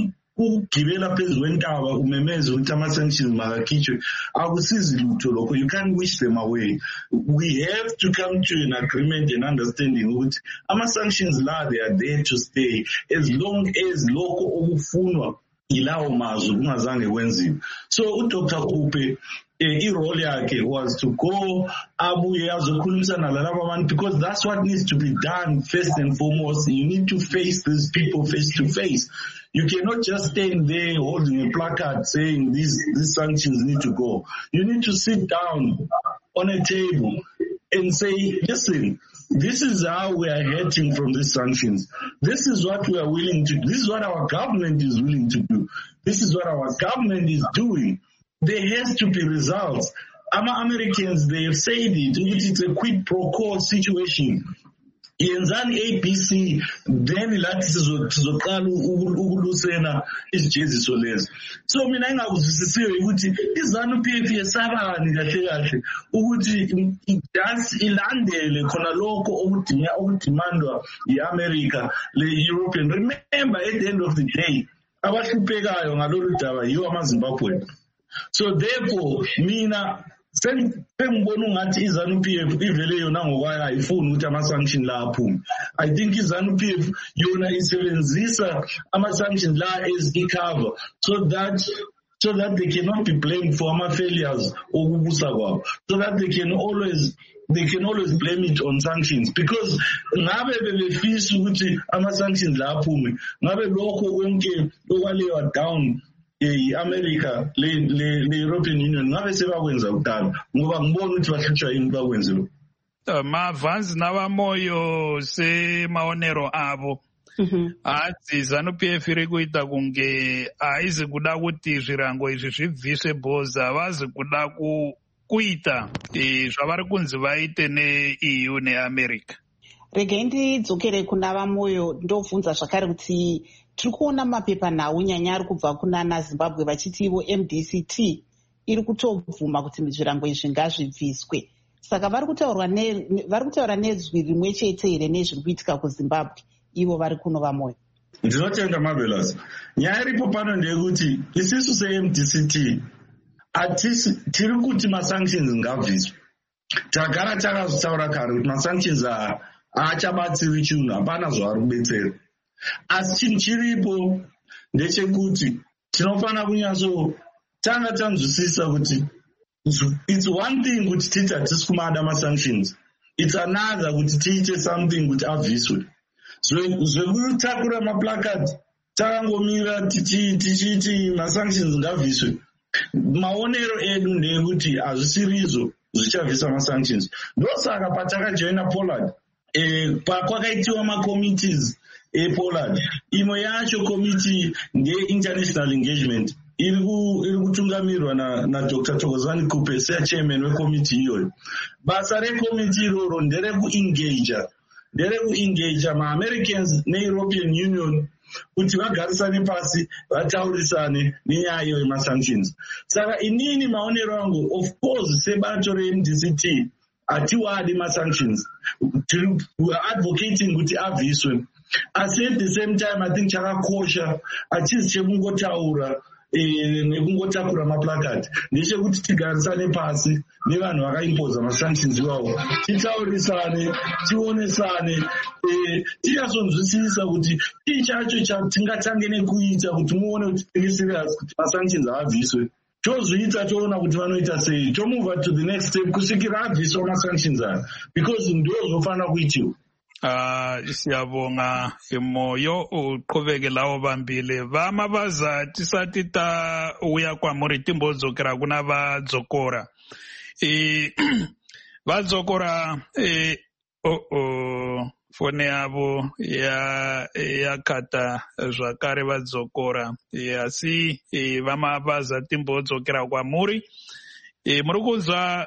ukugibela phezu kwentaba umemeze ukuthi ama-sanctions makakhishwe akusizi lutho lokho. You can't wish them away. We have to come to an agreement and understanding ukuthi ama-sanctions la, they are there to stay as long as lokho okufunwa ilawo mazwi kungazange kwenziwe. So uDr Khuphe eh, irole yakhe was to go abuye azokhulumisana nalabo abantu because that's what needs to be done first and foremost. You need to face these people face to face. You cannot just stand there holding a placard saying these these sanctions need to go. You need to sit down on a table and say, listen, this is how we are heading from these sanctions. This is what we are willing to do. This is what our government is willing to do. This is what our government is doing. There has to be results. Ama Americans, they have said it. It's a quid pro quo situation. Yenzani A B C, then ilathi sizoqala ukulusena isijeziso lezi. So mina engakuzwisisiwe ukuthi iZANU-P F yesabani kahle kahle ukuthi just ilandele khona lokho okudinga okudimandwa yiAmerica le-European. Remember, at the end of the day, abahluphekayo ngalolu daba yiwo amaZimbabwe. So therefore, mina sengibona ungathi iZANU-P F ivele yona ngokwayo ayifuni ukuthi ama-sanction la aphume. I think iZANU-P F yona isebenzisa ama-sanction la as i-cover so that so that they cannot be blamed for ama-failures okubusa kwabo, so that they can always they can always blame it on sanctions because ngabe bebefisa ukuthi ama-sanctions la aphume ngabe lokho konke okwalewa down i-America le-European Union ngabe sebakwenza kudala ngoba ngibona ukuthi bahlutshwa yini bakwenze lo. Mavanzi nabamoyo semaonero abo athi ZANU-P F iri kuita kunge aizi kuda kuti zvirango izvi zvibviswe bhoza avazi kuda kuita zvavari kunzi vaite ne-E U ne-America. Regai ndidzokere kuna vamoyo ndobvunza zvakare kuti tiri kuona mapepanhau nyanya ari kubva kunana zimbabwe vachiti ivo M D C T iri kutobvuma kuti zvirango izvi ngazvibviswe. Saka vari kutaura nezwi rimwe chete here nezviri kuitika kuzimbabwe ivo vari kuno vamoyo. Ndinotenda Marvelous. Nyaya iripo pano ndeyekuti isusu se-M D C T atisi tiri kuti masanctions ngabviswe. Tagara takazvitaura kare kuti masanctions haachabatsiri chinhu, hapana zvaari kubetsera. Asi chinhu chiripo ndechekuti tinofanira kunyaso tanga tanzwisisa kuti it's one thing kuti titi hatisi kumada masanctions. It's another kuti tiite something kuti abviswe. Zvekutakura maplakati takangomira tichiti masanctions ngabviswe. Maonero edu ndeyekuti hazvisirizo zvichabvisa masanctions. Ndosaka patakajoina Pollard kwakaitiwa macommittees ePollard, imwe yacho committee ndeye-international engagement iri kutungamirwa naDr Thokozani Kupe sechairman wecommittee iyoyo. Basa recommittee iroro nderekuengagea nderekuengagea maAmericans neEuropean Union kuti vagarisane pasi vataurisane nenyaya iyo yemasanctions. Saka inini maonero angu, of course sebato re-M D C T hatiwadi masanctions, we are advocating kuti abviswe. Asi at the same time I think chakakosha hachisi chekungotaura nekungotakura maplakati, ndechekuti tigarisane pasi nevanhu vakaimpoza masanctions iwawo, titaurisane, tionesane, tichazonzwisisa kuti chii chacho chatingatange nekuita kuti muone kuti tiri serious kuti masanctions abviswe. Tozviita toona kuti vanoita sei, tomove to the next step kusvikira abviswa masanctions aya, because ndo zvofanira kuitiwa. Uh, siyabonga imoyo uqhubekelawo bambile vamabaza tisati tauya kwamuri timbodzokera kuna vadzokora e, vadzokora e, oh, oh, fone yavo yakata ya zvakare vadzokora e, asi e, vamabaza timbodzokera kwamuri. E, muri kunzwa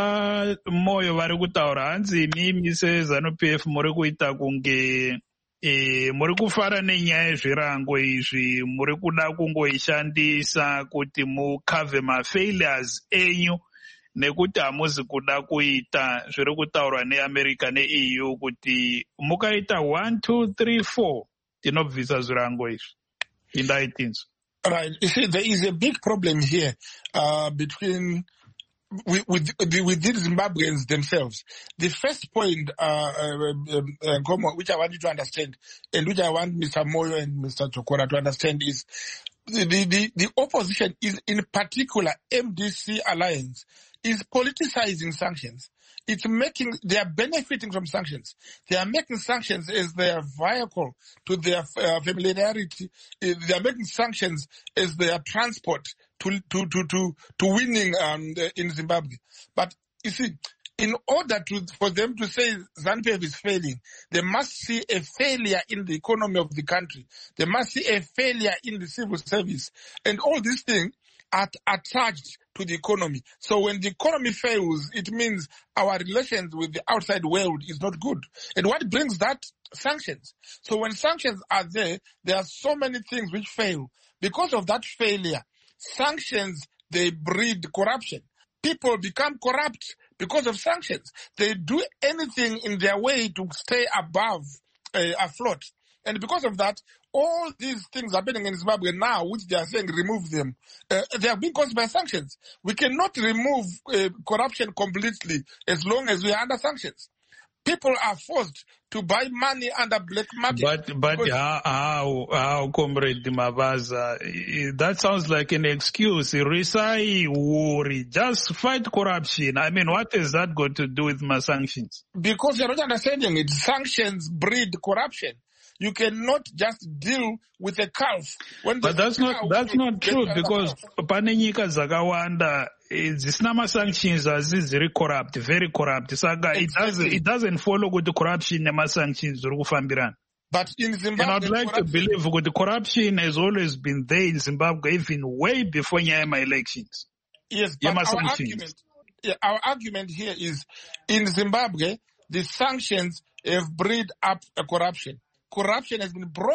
vamoyo vari kutaura hanzi imimi seZANU P F muri kuita kunge e, muri kufara nenyaya yezvirango izvi muri kuda kungoishandisa kuti mukave mafailures enyu nekuti hamuzi kuda kuita zviri kutaurwa neAmerica ne-E U kuti mukaita one two three four tinobvisa zvirango izvi. Indaitinzo. Right. You see, there is a big problem here uh, between With, with, with the Zimbabweans themselves. The first point, uh, uh, uh, which I want you to understand, and which I want Mister Moyo and Mister Chokora to understand, is the, the, the opposition is, in particular, M D C Alliance, is politicizing sanctions. It's making, they are benefiting from sanctions. They are making sanctions as their vehicle to their uh, familiarity. They are making sanctions as their transport to to to to, to winning um, in Zimbabwe. But you see, in order to for them to say ZANU P F is failing, they must see a failure in the economy of the country. They must see a failure in the civil service, and all these things are attached to the economy. So when the economy fails, it means our relations with the outside world is not good. And what brings that? Sanctions. So when sanctions are there, there are so many things which fail. Because of that failure, sanctions, they breed corruption. People become corrupt because of sanctions. They do anything in their way to stay above, uh, afloat. And because of that, all these things happening in Zimbabwe now, which they are saying remove them, uh, they are being caused by sanctions. We cannot remove uh, corruption completely as long as we are under sanctions. People are forced to buy money under black market. But but how, how, how Comrade Mabaza, that sounds like an excuse. Risai, worry, just fight corruption. I mean, what has that got to do with my sanctions? Because you're not understanding it. Sanctions breed corruption. You cannot just deal with a calf. When but that's not that's not true, because panenyika zakawanda dzisina sanctions aziziri corrupt, very corrupt. Saka it doesn't it doesn't follow with the corruption nema sanctions ziri kufambirana. But in Zimbabwe, and I'd like to believe that the corruption has always been there in Zimbabwe, even way before Nyama elections. Yes, but our argument, yeah, our argument here is in Zimbabwe, the sanctions have bred up a corruption. Corruption has been brought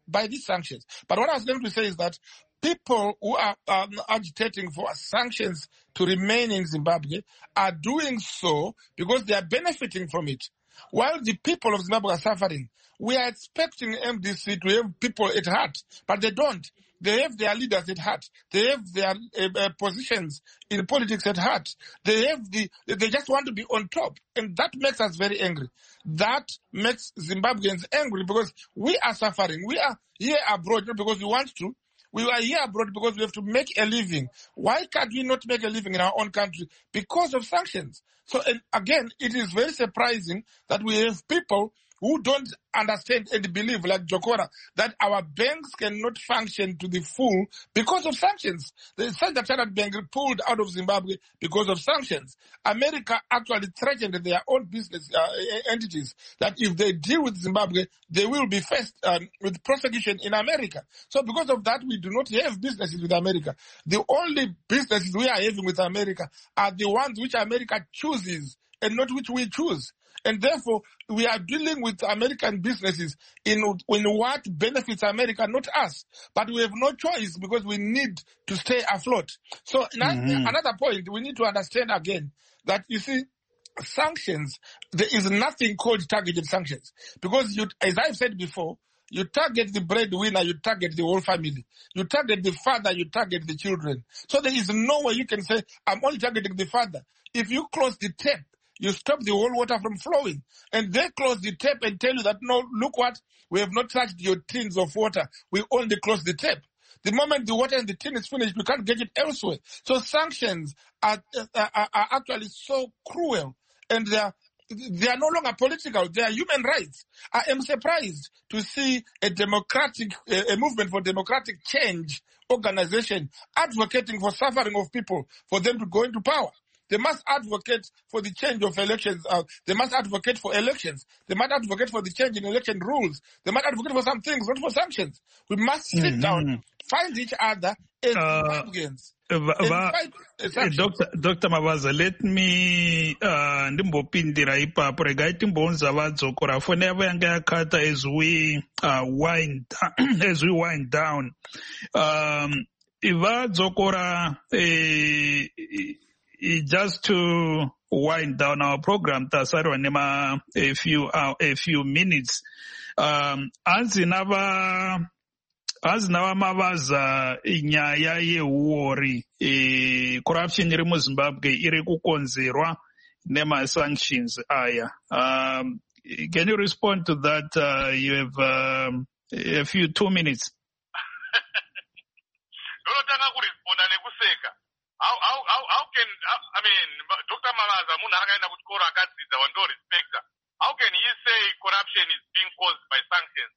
by these sanctions. But what I was going to say is that people who are um, agitating for sanctions to remain in Zimbabwe are doing so because they are benefiting from it. While the people of Zimbabwe are suffering, we are expecting M D C to have people at heart, but they don't. They have their leaders at heart. They have their uh, uh, positions in politics at heart. They have the. They just want to be on top, and that makes us very angry. That makes Zimbabweans angry because we are suffering. We are here abroad not because we want to. We are here abroad because we have to make a living. Why can't we not make a living in our own country? Because of sanctions. So and again, it is very surprising that we have people who don't understand and believe, like Jokora, that our banks cannot function to the full because of sanctions. The Standard Chartered Bank pulled out of Zimbabwe because of sanctions. America actually threatened their own business uh, entities that if they deal with Zimbabwe, they will be faced um, with prosecution in America. So because of that, we do not have businesses with America. The only businesses we are having with America are the ones which America chooses and not which we choose. And therefore, we are dealing with American businesses in, in what benefits America, not us. But we have no choice because we need to stay afloat. So mm-hmm. Another point, we need to understand again that, you see, sanctions, there is nothing called targeted sanctions. Because, you, as I've said before, you target the breadwinner, you target the whole family. You target the father, you target the children. So there is no way you can say, I'm only targeting the father. If you close the tap, you stop the whole water from flowing. And they close the tap and tell you that, no, look what, we have not touched your tins of water. We only close the tap. The moment the water in the tin is finished, we can't get it elsewhere. So sanctions are, are, are actually so cruel. And they are, they are no longer political. They are human rights. I am surprised to see a democratic, a movement for democratic change organization advocating for suffering of people, for them to go into power. They must advocate for the change of elections. Uh, they must advocate for elections. They must advocate for the change in election rules. They must advocate for some things, not for sanctions. We must sit mm-hmm. down, find each other as Zimbabweans. Uh, Doctor Doctor Mavaza, let me uh ndimbopindira ipapo regai timbonza vadzokora fone yavo yanga yakata as we uh, wind as we wind down. Um, vadzokora eh, just to wind down our program, tasarwa nema a few uh, a few minutes. Um, azinava azinava mavaza nyaya yehuori e, corruption iri muZimbabwe iri kukonzerwa nema sanctions aya. Um, can you respond to that? Uh, you have um, a few two minutes. How, how, how, how can, I mean, Doctor Mavaza, how can he say corruption is being caused by sanctions?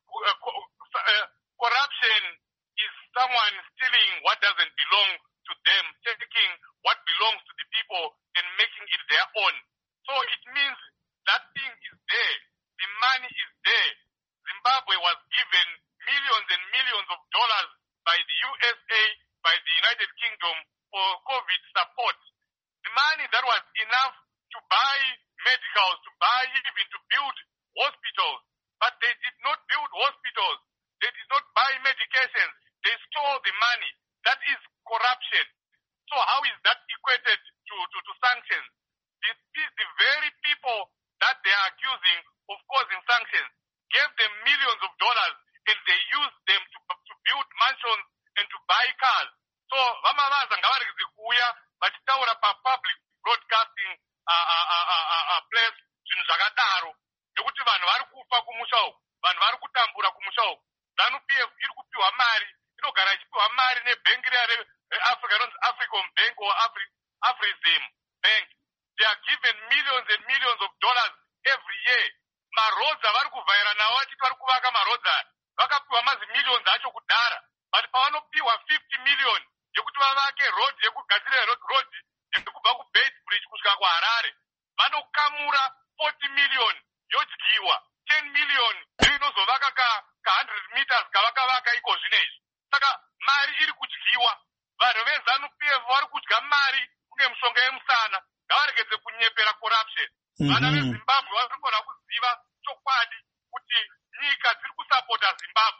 Corruption is someone stealing what doesn't belong to them, taking what belongs to the people and making it their own. So it means that thing is there. The money is there. Zimbabwe was given millions and millions of dollars by the U S A, by the United Kingdom, for COVID support. The money that was enough to buy medicals, to buy even to build hospitals. But they did not build hospitals. They did not buy medications. They stole the money. That is corruption. So how is that equated to, to, to sanctions? The, the very people that they are accusing of causing sanctions gave them millions of dollars and they used them to, to build mansions and to buy cars. So, vamavaza ngavarikidze kuuya vachitaura papublic broadcasting uh, uh, uh, uh, uh, place zvinhu zvakadaro nekuti vanhu vari kufa kumusha uku, vanhu vari kutambura kumusha uku. ZANU-P F iri kupiwa mari, inogara ichipiwa mari nebhengi reya reAfrica rinonzi African Bank or Afri, Afrism Bank. They are given millions and millions of dollars every year. Maroads avari kuvhaira nawo vachiti vari kuvaka maroads aya vakapiwa mazi millions acho kudhara, but pavanopiwa fifty million yekuti vavake road yekugadzira road yekubva kuBeit Bridge kusvika kuHarare, vanokamura forty million yodyiwa, ten million ndiyo inozovaka ka, ka one hundred meters kavakavaka iko zvinezvi. Saka mari iri kudyiwa. Vanhu veZANU-P F vari kudya mari kunge mushonga yemusana. Ngavaregedze kunyepera corruption. Vana veZimbabwe vari kugona kuziva chokwadi kuti nyika dziri kusapota Zimbabwe.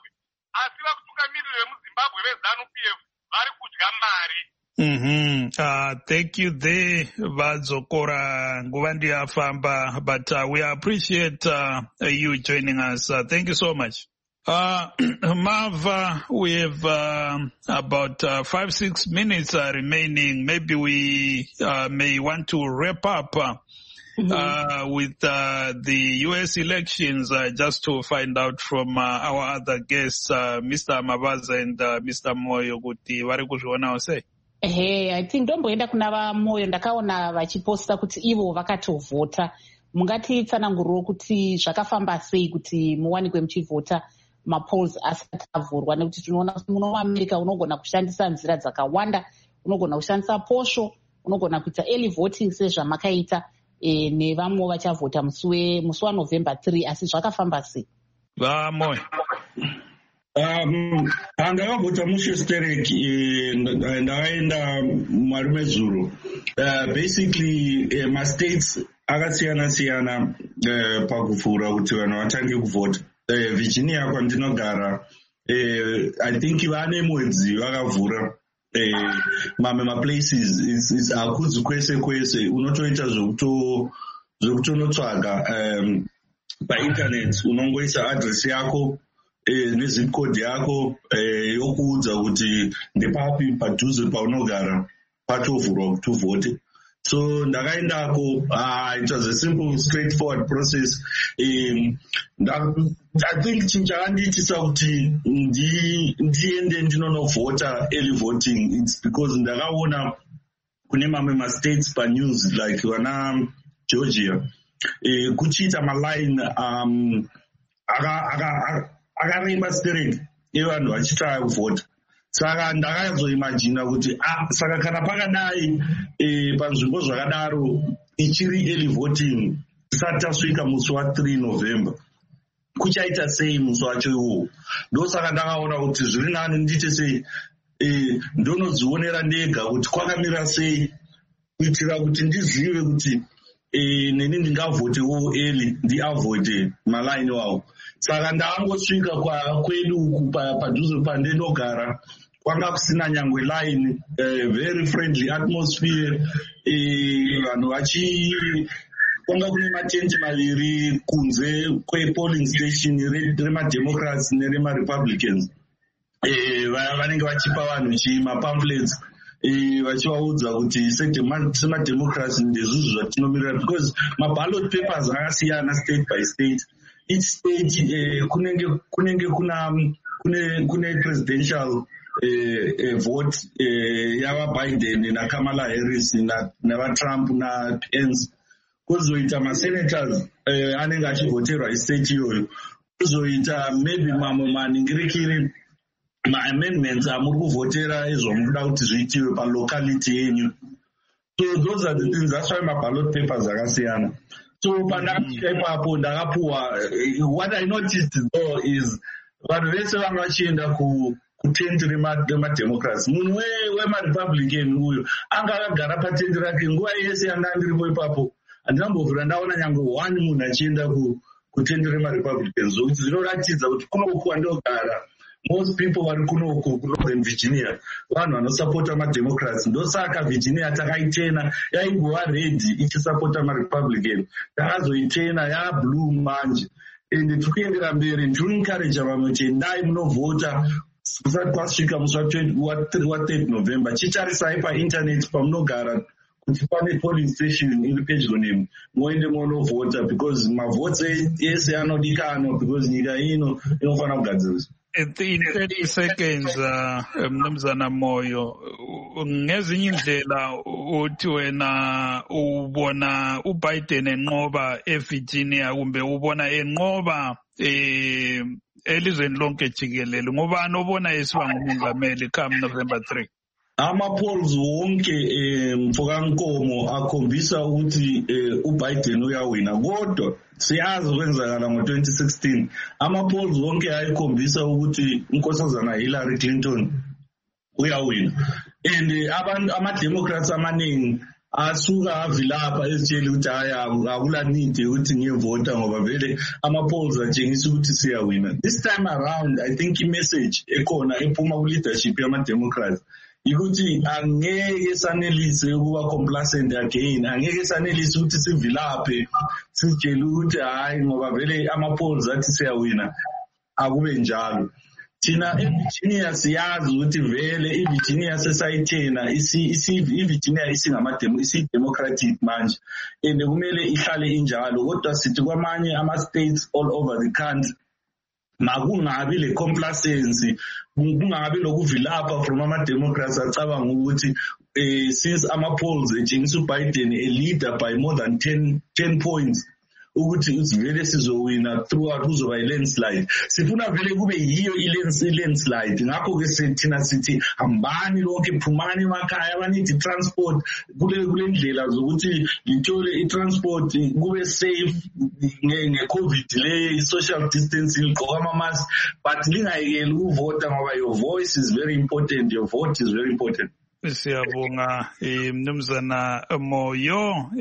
asi vakutungamiriri vemuzimbabwe vezanu p f vari kudya mari. Mm-hmm. Uh, thank you there, Vadzokora Nguvandiafamba, but uh, we appreciate uh, you joining us. Uh, thank you so much. Uh, Mav, uh, we have uh, about uh, five, six minutes uh, remaining. Maybe we uh, may want to wrap up uh, mm-hmm. uh, with uh, the U S elections uh, just to find out from uh, our other guests, uh, Mister Mavaza and uh, Mister Moyo, kuti vari kuzviona sei. Hey, I think ndomboenda kuna vaMoyo ndakaona vachiposta kuti ivo vakatovhota. Mungatitsananguriro kuti zvakafamba sei kuti muwanikwe muchivhota mapolls asati avhurwa, nekuti tinoona kuti muno muAmerica unogona kushandisa nzira dzakawanda, unogona kushandisa posho, unogona kuita early voting sezvamakaita e, nevamwe vachavhota musi waNovember third, asi zvakafamba sei? VaMoyo. Um, andakavhota muShesterek ndakaenda mwari mezuro. Uh, basically uh, mastates akasiyana siyana uh, pakuvhura kuti vanhu vatange kuvhota. Uh, Virginia kwandinogara uh, I think vane mwedzi vakavhura uh, mamwe maplaces hakudzi kwese kwese unotoita zvekutonotsvaga um, painternet unongoisa address yako Eh, nezip code yako eh, yokuudza kuti ndepapi padhuze paunogara patovhurwa kuti uvote. So ndakaendako, ah, it was a simple straightforward process. um, I think chinhu chakandiitisa kuti ndiende ndinonovhota early voting, it's because ndakaona kune mamwe mastates panews like vana Georgia eh, kuchiita maline um, aka, aka, akaremba straight evanhu vachitaya kuvhota. Saka ndakazoimagina kuti ah, saka kana pakadai e, panzvimbo zvakadaro ichiri early voting tisati tasvika musi wa3 November kuchaita sei musi wacho iwowo. Ndosaka ndakaona kuti zviri nani ndiite sei e, ndonodzionera ndega kuti kwakamira sei, kuitira kuti ndizive kuti e, neni ndingavhotewo early ndiavoide malaini wawo. Saka ndakangosvika kwa kwedu uku padhuze pandinogara kwanga kusina nyangwe line, uh, very friendly atmosphere, vanhu uh, vachi kwanga kune matenti maviri kunze kwepolling station remademocrats neremarepublicans. Uh, vanenge vachipa vanhu chimapamphlets uh, vachivaudza kuti semademocrats ndezvizvo zvatinomirira, because maballot papers akasiyana state by state. Each state uh, kunenge kunenge kuna kune kune presidential uh, uh, vote uh, yava Biden na Kamala Harris na na Trump na Pence. Kuzoita masenators uh, anenge achivhoterwa state iyoyo. Kuzoita maybe mamwe maningirikiri ma-amendments amuri kuvhotera izvo mukuda kuti zviitiwe palocality yenyu. So those are the things, that's why maballot papers akasiyana. So pandakasvika ipapo ndakapuwa, what I noticed though is vanhu vese vanga vachienda kutendi remademocrats. Munhu wemarepublican uyo anga akagara patendi rake nguva yese yanga ndiripo ipapo. Handinambovhura ndaona nyange one munhu achienda kutendi remarepublicans, zvokuti zvinoratidza kuti kunoku kwandogara most people vari kunoku kunorthern Virginia vanhu vanosapota mademocrats. Ndosaka Virginia takaitena yaingova red ichisapota marepublican, takazoitena yablue manje, ende tikuendera mberi. Ndinoencourage vamwe kuti endai munovhota kusati kwasvika musi wa3 November. Chitarisai painternet pamunogara kuti pane polling station iri pedyo nemi, moende monovhota, because mavhotsi ese anodikanwa, because nyika ino inofanira kugadziriswa. In thirty seconds, uh, Mnumzana Moyo, ngezinye indlela uthi wena ubona uBiden enqoba eVirginia kumbe ubona enqoba eh elizweni lonke jikelele, ngoba anobona esiba ngumongameli come November third? Ama-polls wonke mfokankomo akhombisa ukuthi uBiden uyawina, kodwa siyazi kwenzakala ngo-twenty sixteen. Ama-polls wonke ayikhombisa ukuthi unkosazana Hillary Clinton uyawina, and abantu ama-Democrats amaningi asuka avilapha ezitshela ukuthi hayi akula need ukuthi ngiyevota ngoba vele ama-polls atshengisa ukuthi siyawina. This time around, I think i-message ekhona ephuma ku-leadership yama-Democrats ukuthi angeke sanelise ukuba complacent again, angeke sanelise ukuthi sivilaphe sitshele ukuthi hayi ngoba vele ama-polls athi siyawina, akube njalo. Thina eVirginia siyazi ukuthi vele iVirginia sesayithena iVirginia isi-democratic manje and kumele ihlale injalo, kodwa sithi kwamanye ama-states all over the country makungabi le complacency, kungabi lokuvilapha from ama-Democrats acabanga ukuthi eh, since ama-polls etshengisa uBiden a leader by more than ten, ten points ukuthi vele sizowina throughout kuzoba i-landslide. Sifuna vele kube yiyo i-landslide, ngakho-ke thina sithi hambani lonke, phumani emakhaya, abanidi transport kule ndlela zokuthi lithole i-transport kube safe nge-COVID le, i-social distancing, gqoka ama-mask, but lingayekeli ukuvota ngoba your voice is very important, your vote is very important. Siyabonga Mnumzana Moyo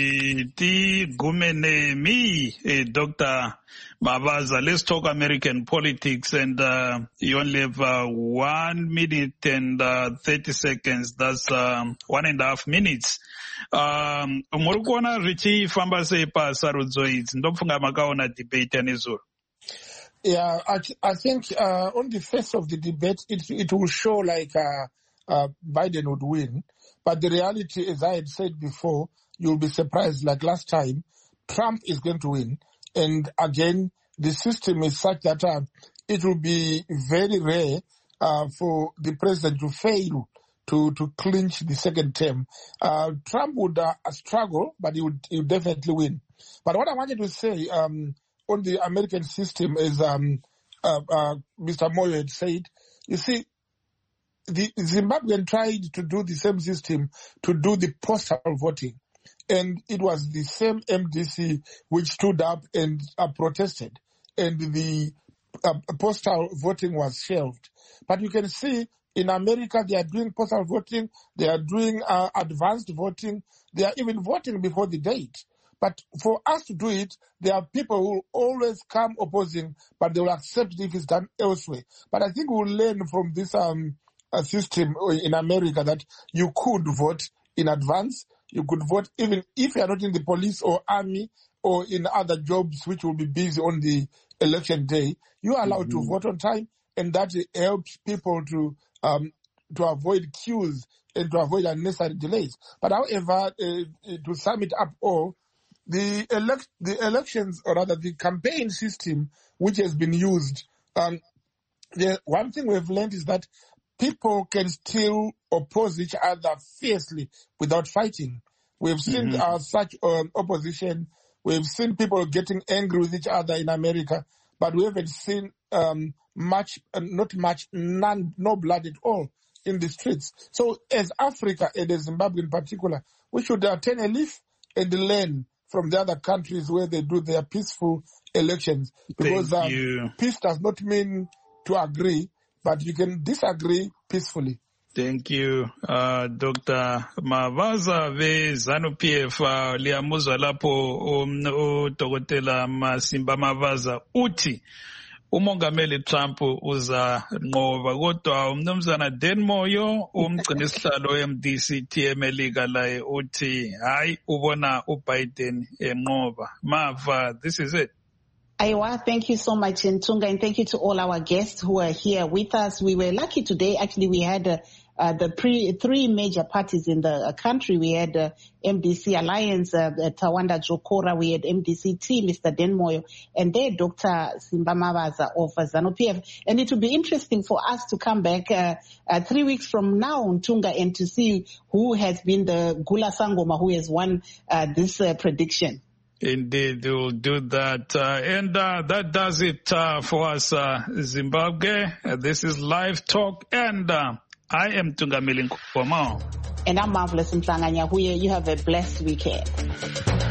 ti gumene mi Doctor Mavaza. Let's talk American politics, and uh, you only have uh, one minute and uh, thirty seconds. That's um, one and a half minutes. Um, Murukona Richi Famba Sepa Saruzoids. Ndopfunga makaona debate anizuru. Yeah, I, I think uh, on the face of the debate, it it will show like uh, Uh, Biden would win. But the reality, as I had said before, you'll be surprised like last time, Trump is going to win. And again, the system is such that uh, it will be very rare uh, for the president to fail to, to clinch the second term. Uh, Trump would uh, struggle, but he would, he would definitely win. But what I wanted to say um, on the American system is, um, uh, uh, Mister Moyo had said, you see, the Zimbabwean tried to do the same system to do the postal voting. And it was the same M D C which stood up and uh, protested. And the uh, postal voting was shelved. But you can see in America, they are doing postal voting. They are doing uh, advanced voting. They are even voting before the date. But for us to do it, there are people who will always come opposing, but they will accept it if it's done elsewhere. But I think we'll learn from this um, a system in America that you could vote in advance. You could vote even if you are not in the police or army or in other jobs which will be busy on the election day. You are allowed mm-hmm. to vote on time, and that helps people to um, to avoid queues and to avoid unnecessary delays. But however, uh, to sum it up all, the elect the elections, or rather the campaign system which has been used, um, the one thing we've learned is that people can still oppose each other fiercely without fighting. We've seen mm-hmm. uh, such um, opposition. We've seen people getting angry with each other in America, but we haven't seen um, much, uh, not much, none, no blood at all in the streets. So as Africa and as Zimbabwe in particular, we should uh, turn a leaf and learn from the other countries where they do their peaceful elections. Because um, peace does not mean to agree, but you can disagree peacefully. Thank you, uh, Doctor Mavaza ve ZANU-P F. Uh, liyamuzwa lapho uDokotela Masimba Mavaza uthi umongameli Trump uza nqoba, kodwa umnumzana Dan Moyo umgcini isihlalo M D C T eMelika laye uthi hayi ubona uBiden enqoba. Mava, this is it. Aiwa, thank you so much, Ntunga, and thank you to all our guests who are here with us. We were lucky today. Actually, we had uh, uh, the pre, three major parties in the uh, country. We had uh, M D C Alliance, uh, Tawanda Jokora. We had M D C T, Mister Den Moyo, and there Doctor Simba Mavaza of uh, ZANU-P F. And it will be interesting for us to come back uh, uh, three weeks from now, Ntunga, and to see who has been the Gula Sangoma who has won uh, this uh, prediction. Indeed, we'll do that. Uh, and uh, that does it uh, for us, uh, Zimbabwe. Uh, this is Live Talk, and uh, I am Tungamili Nkomo. And I'm Marvelous Mhlanga Nyahuye. You have a blessed weekend.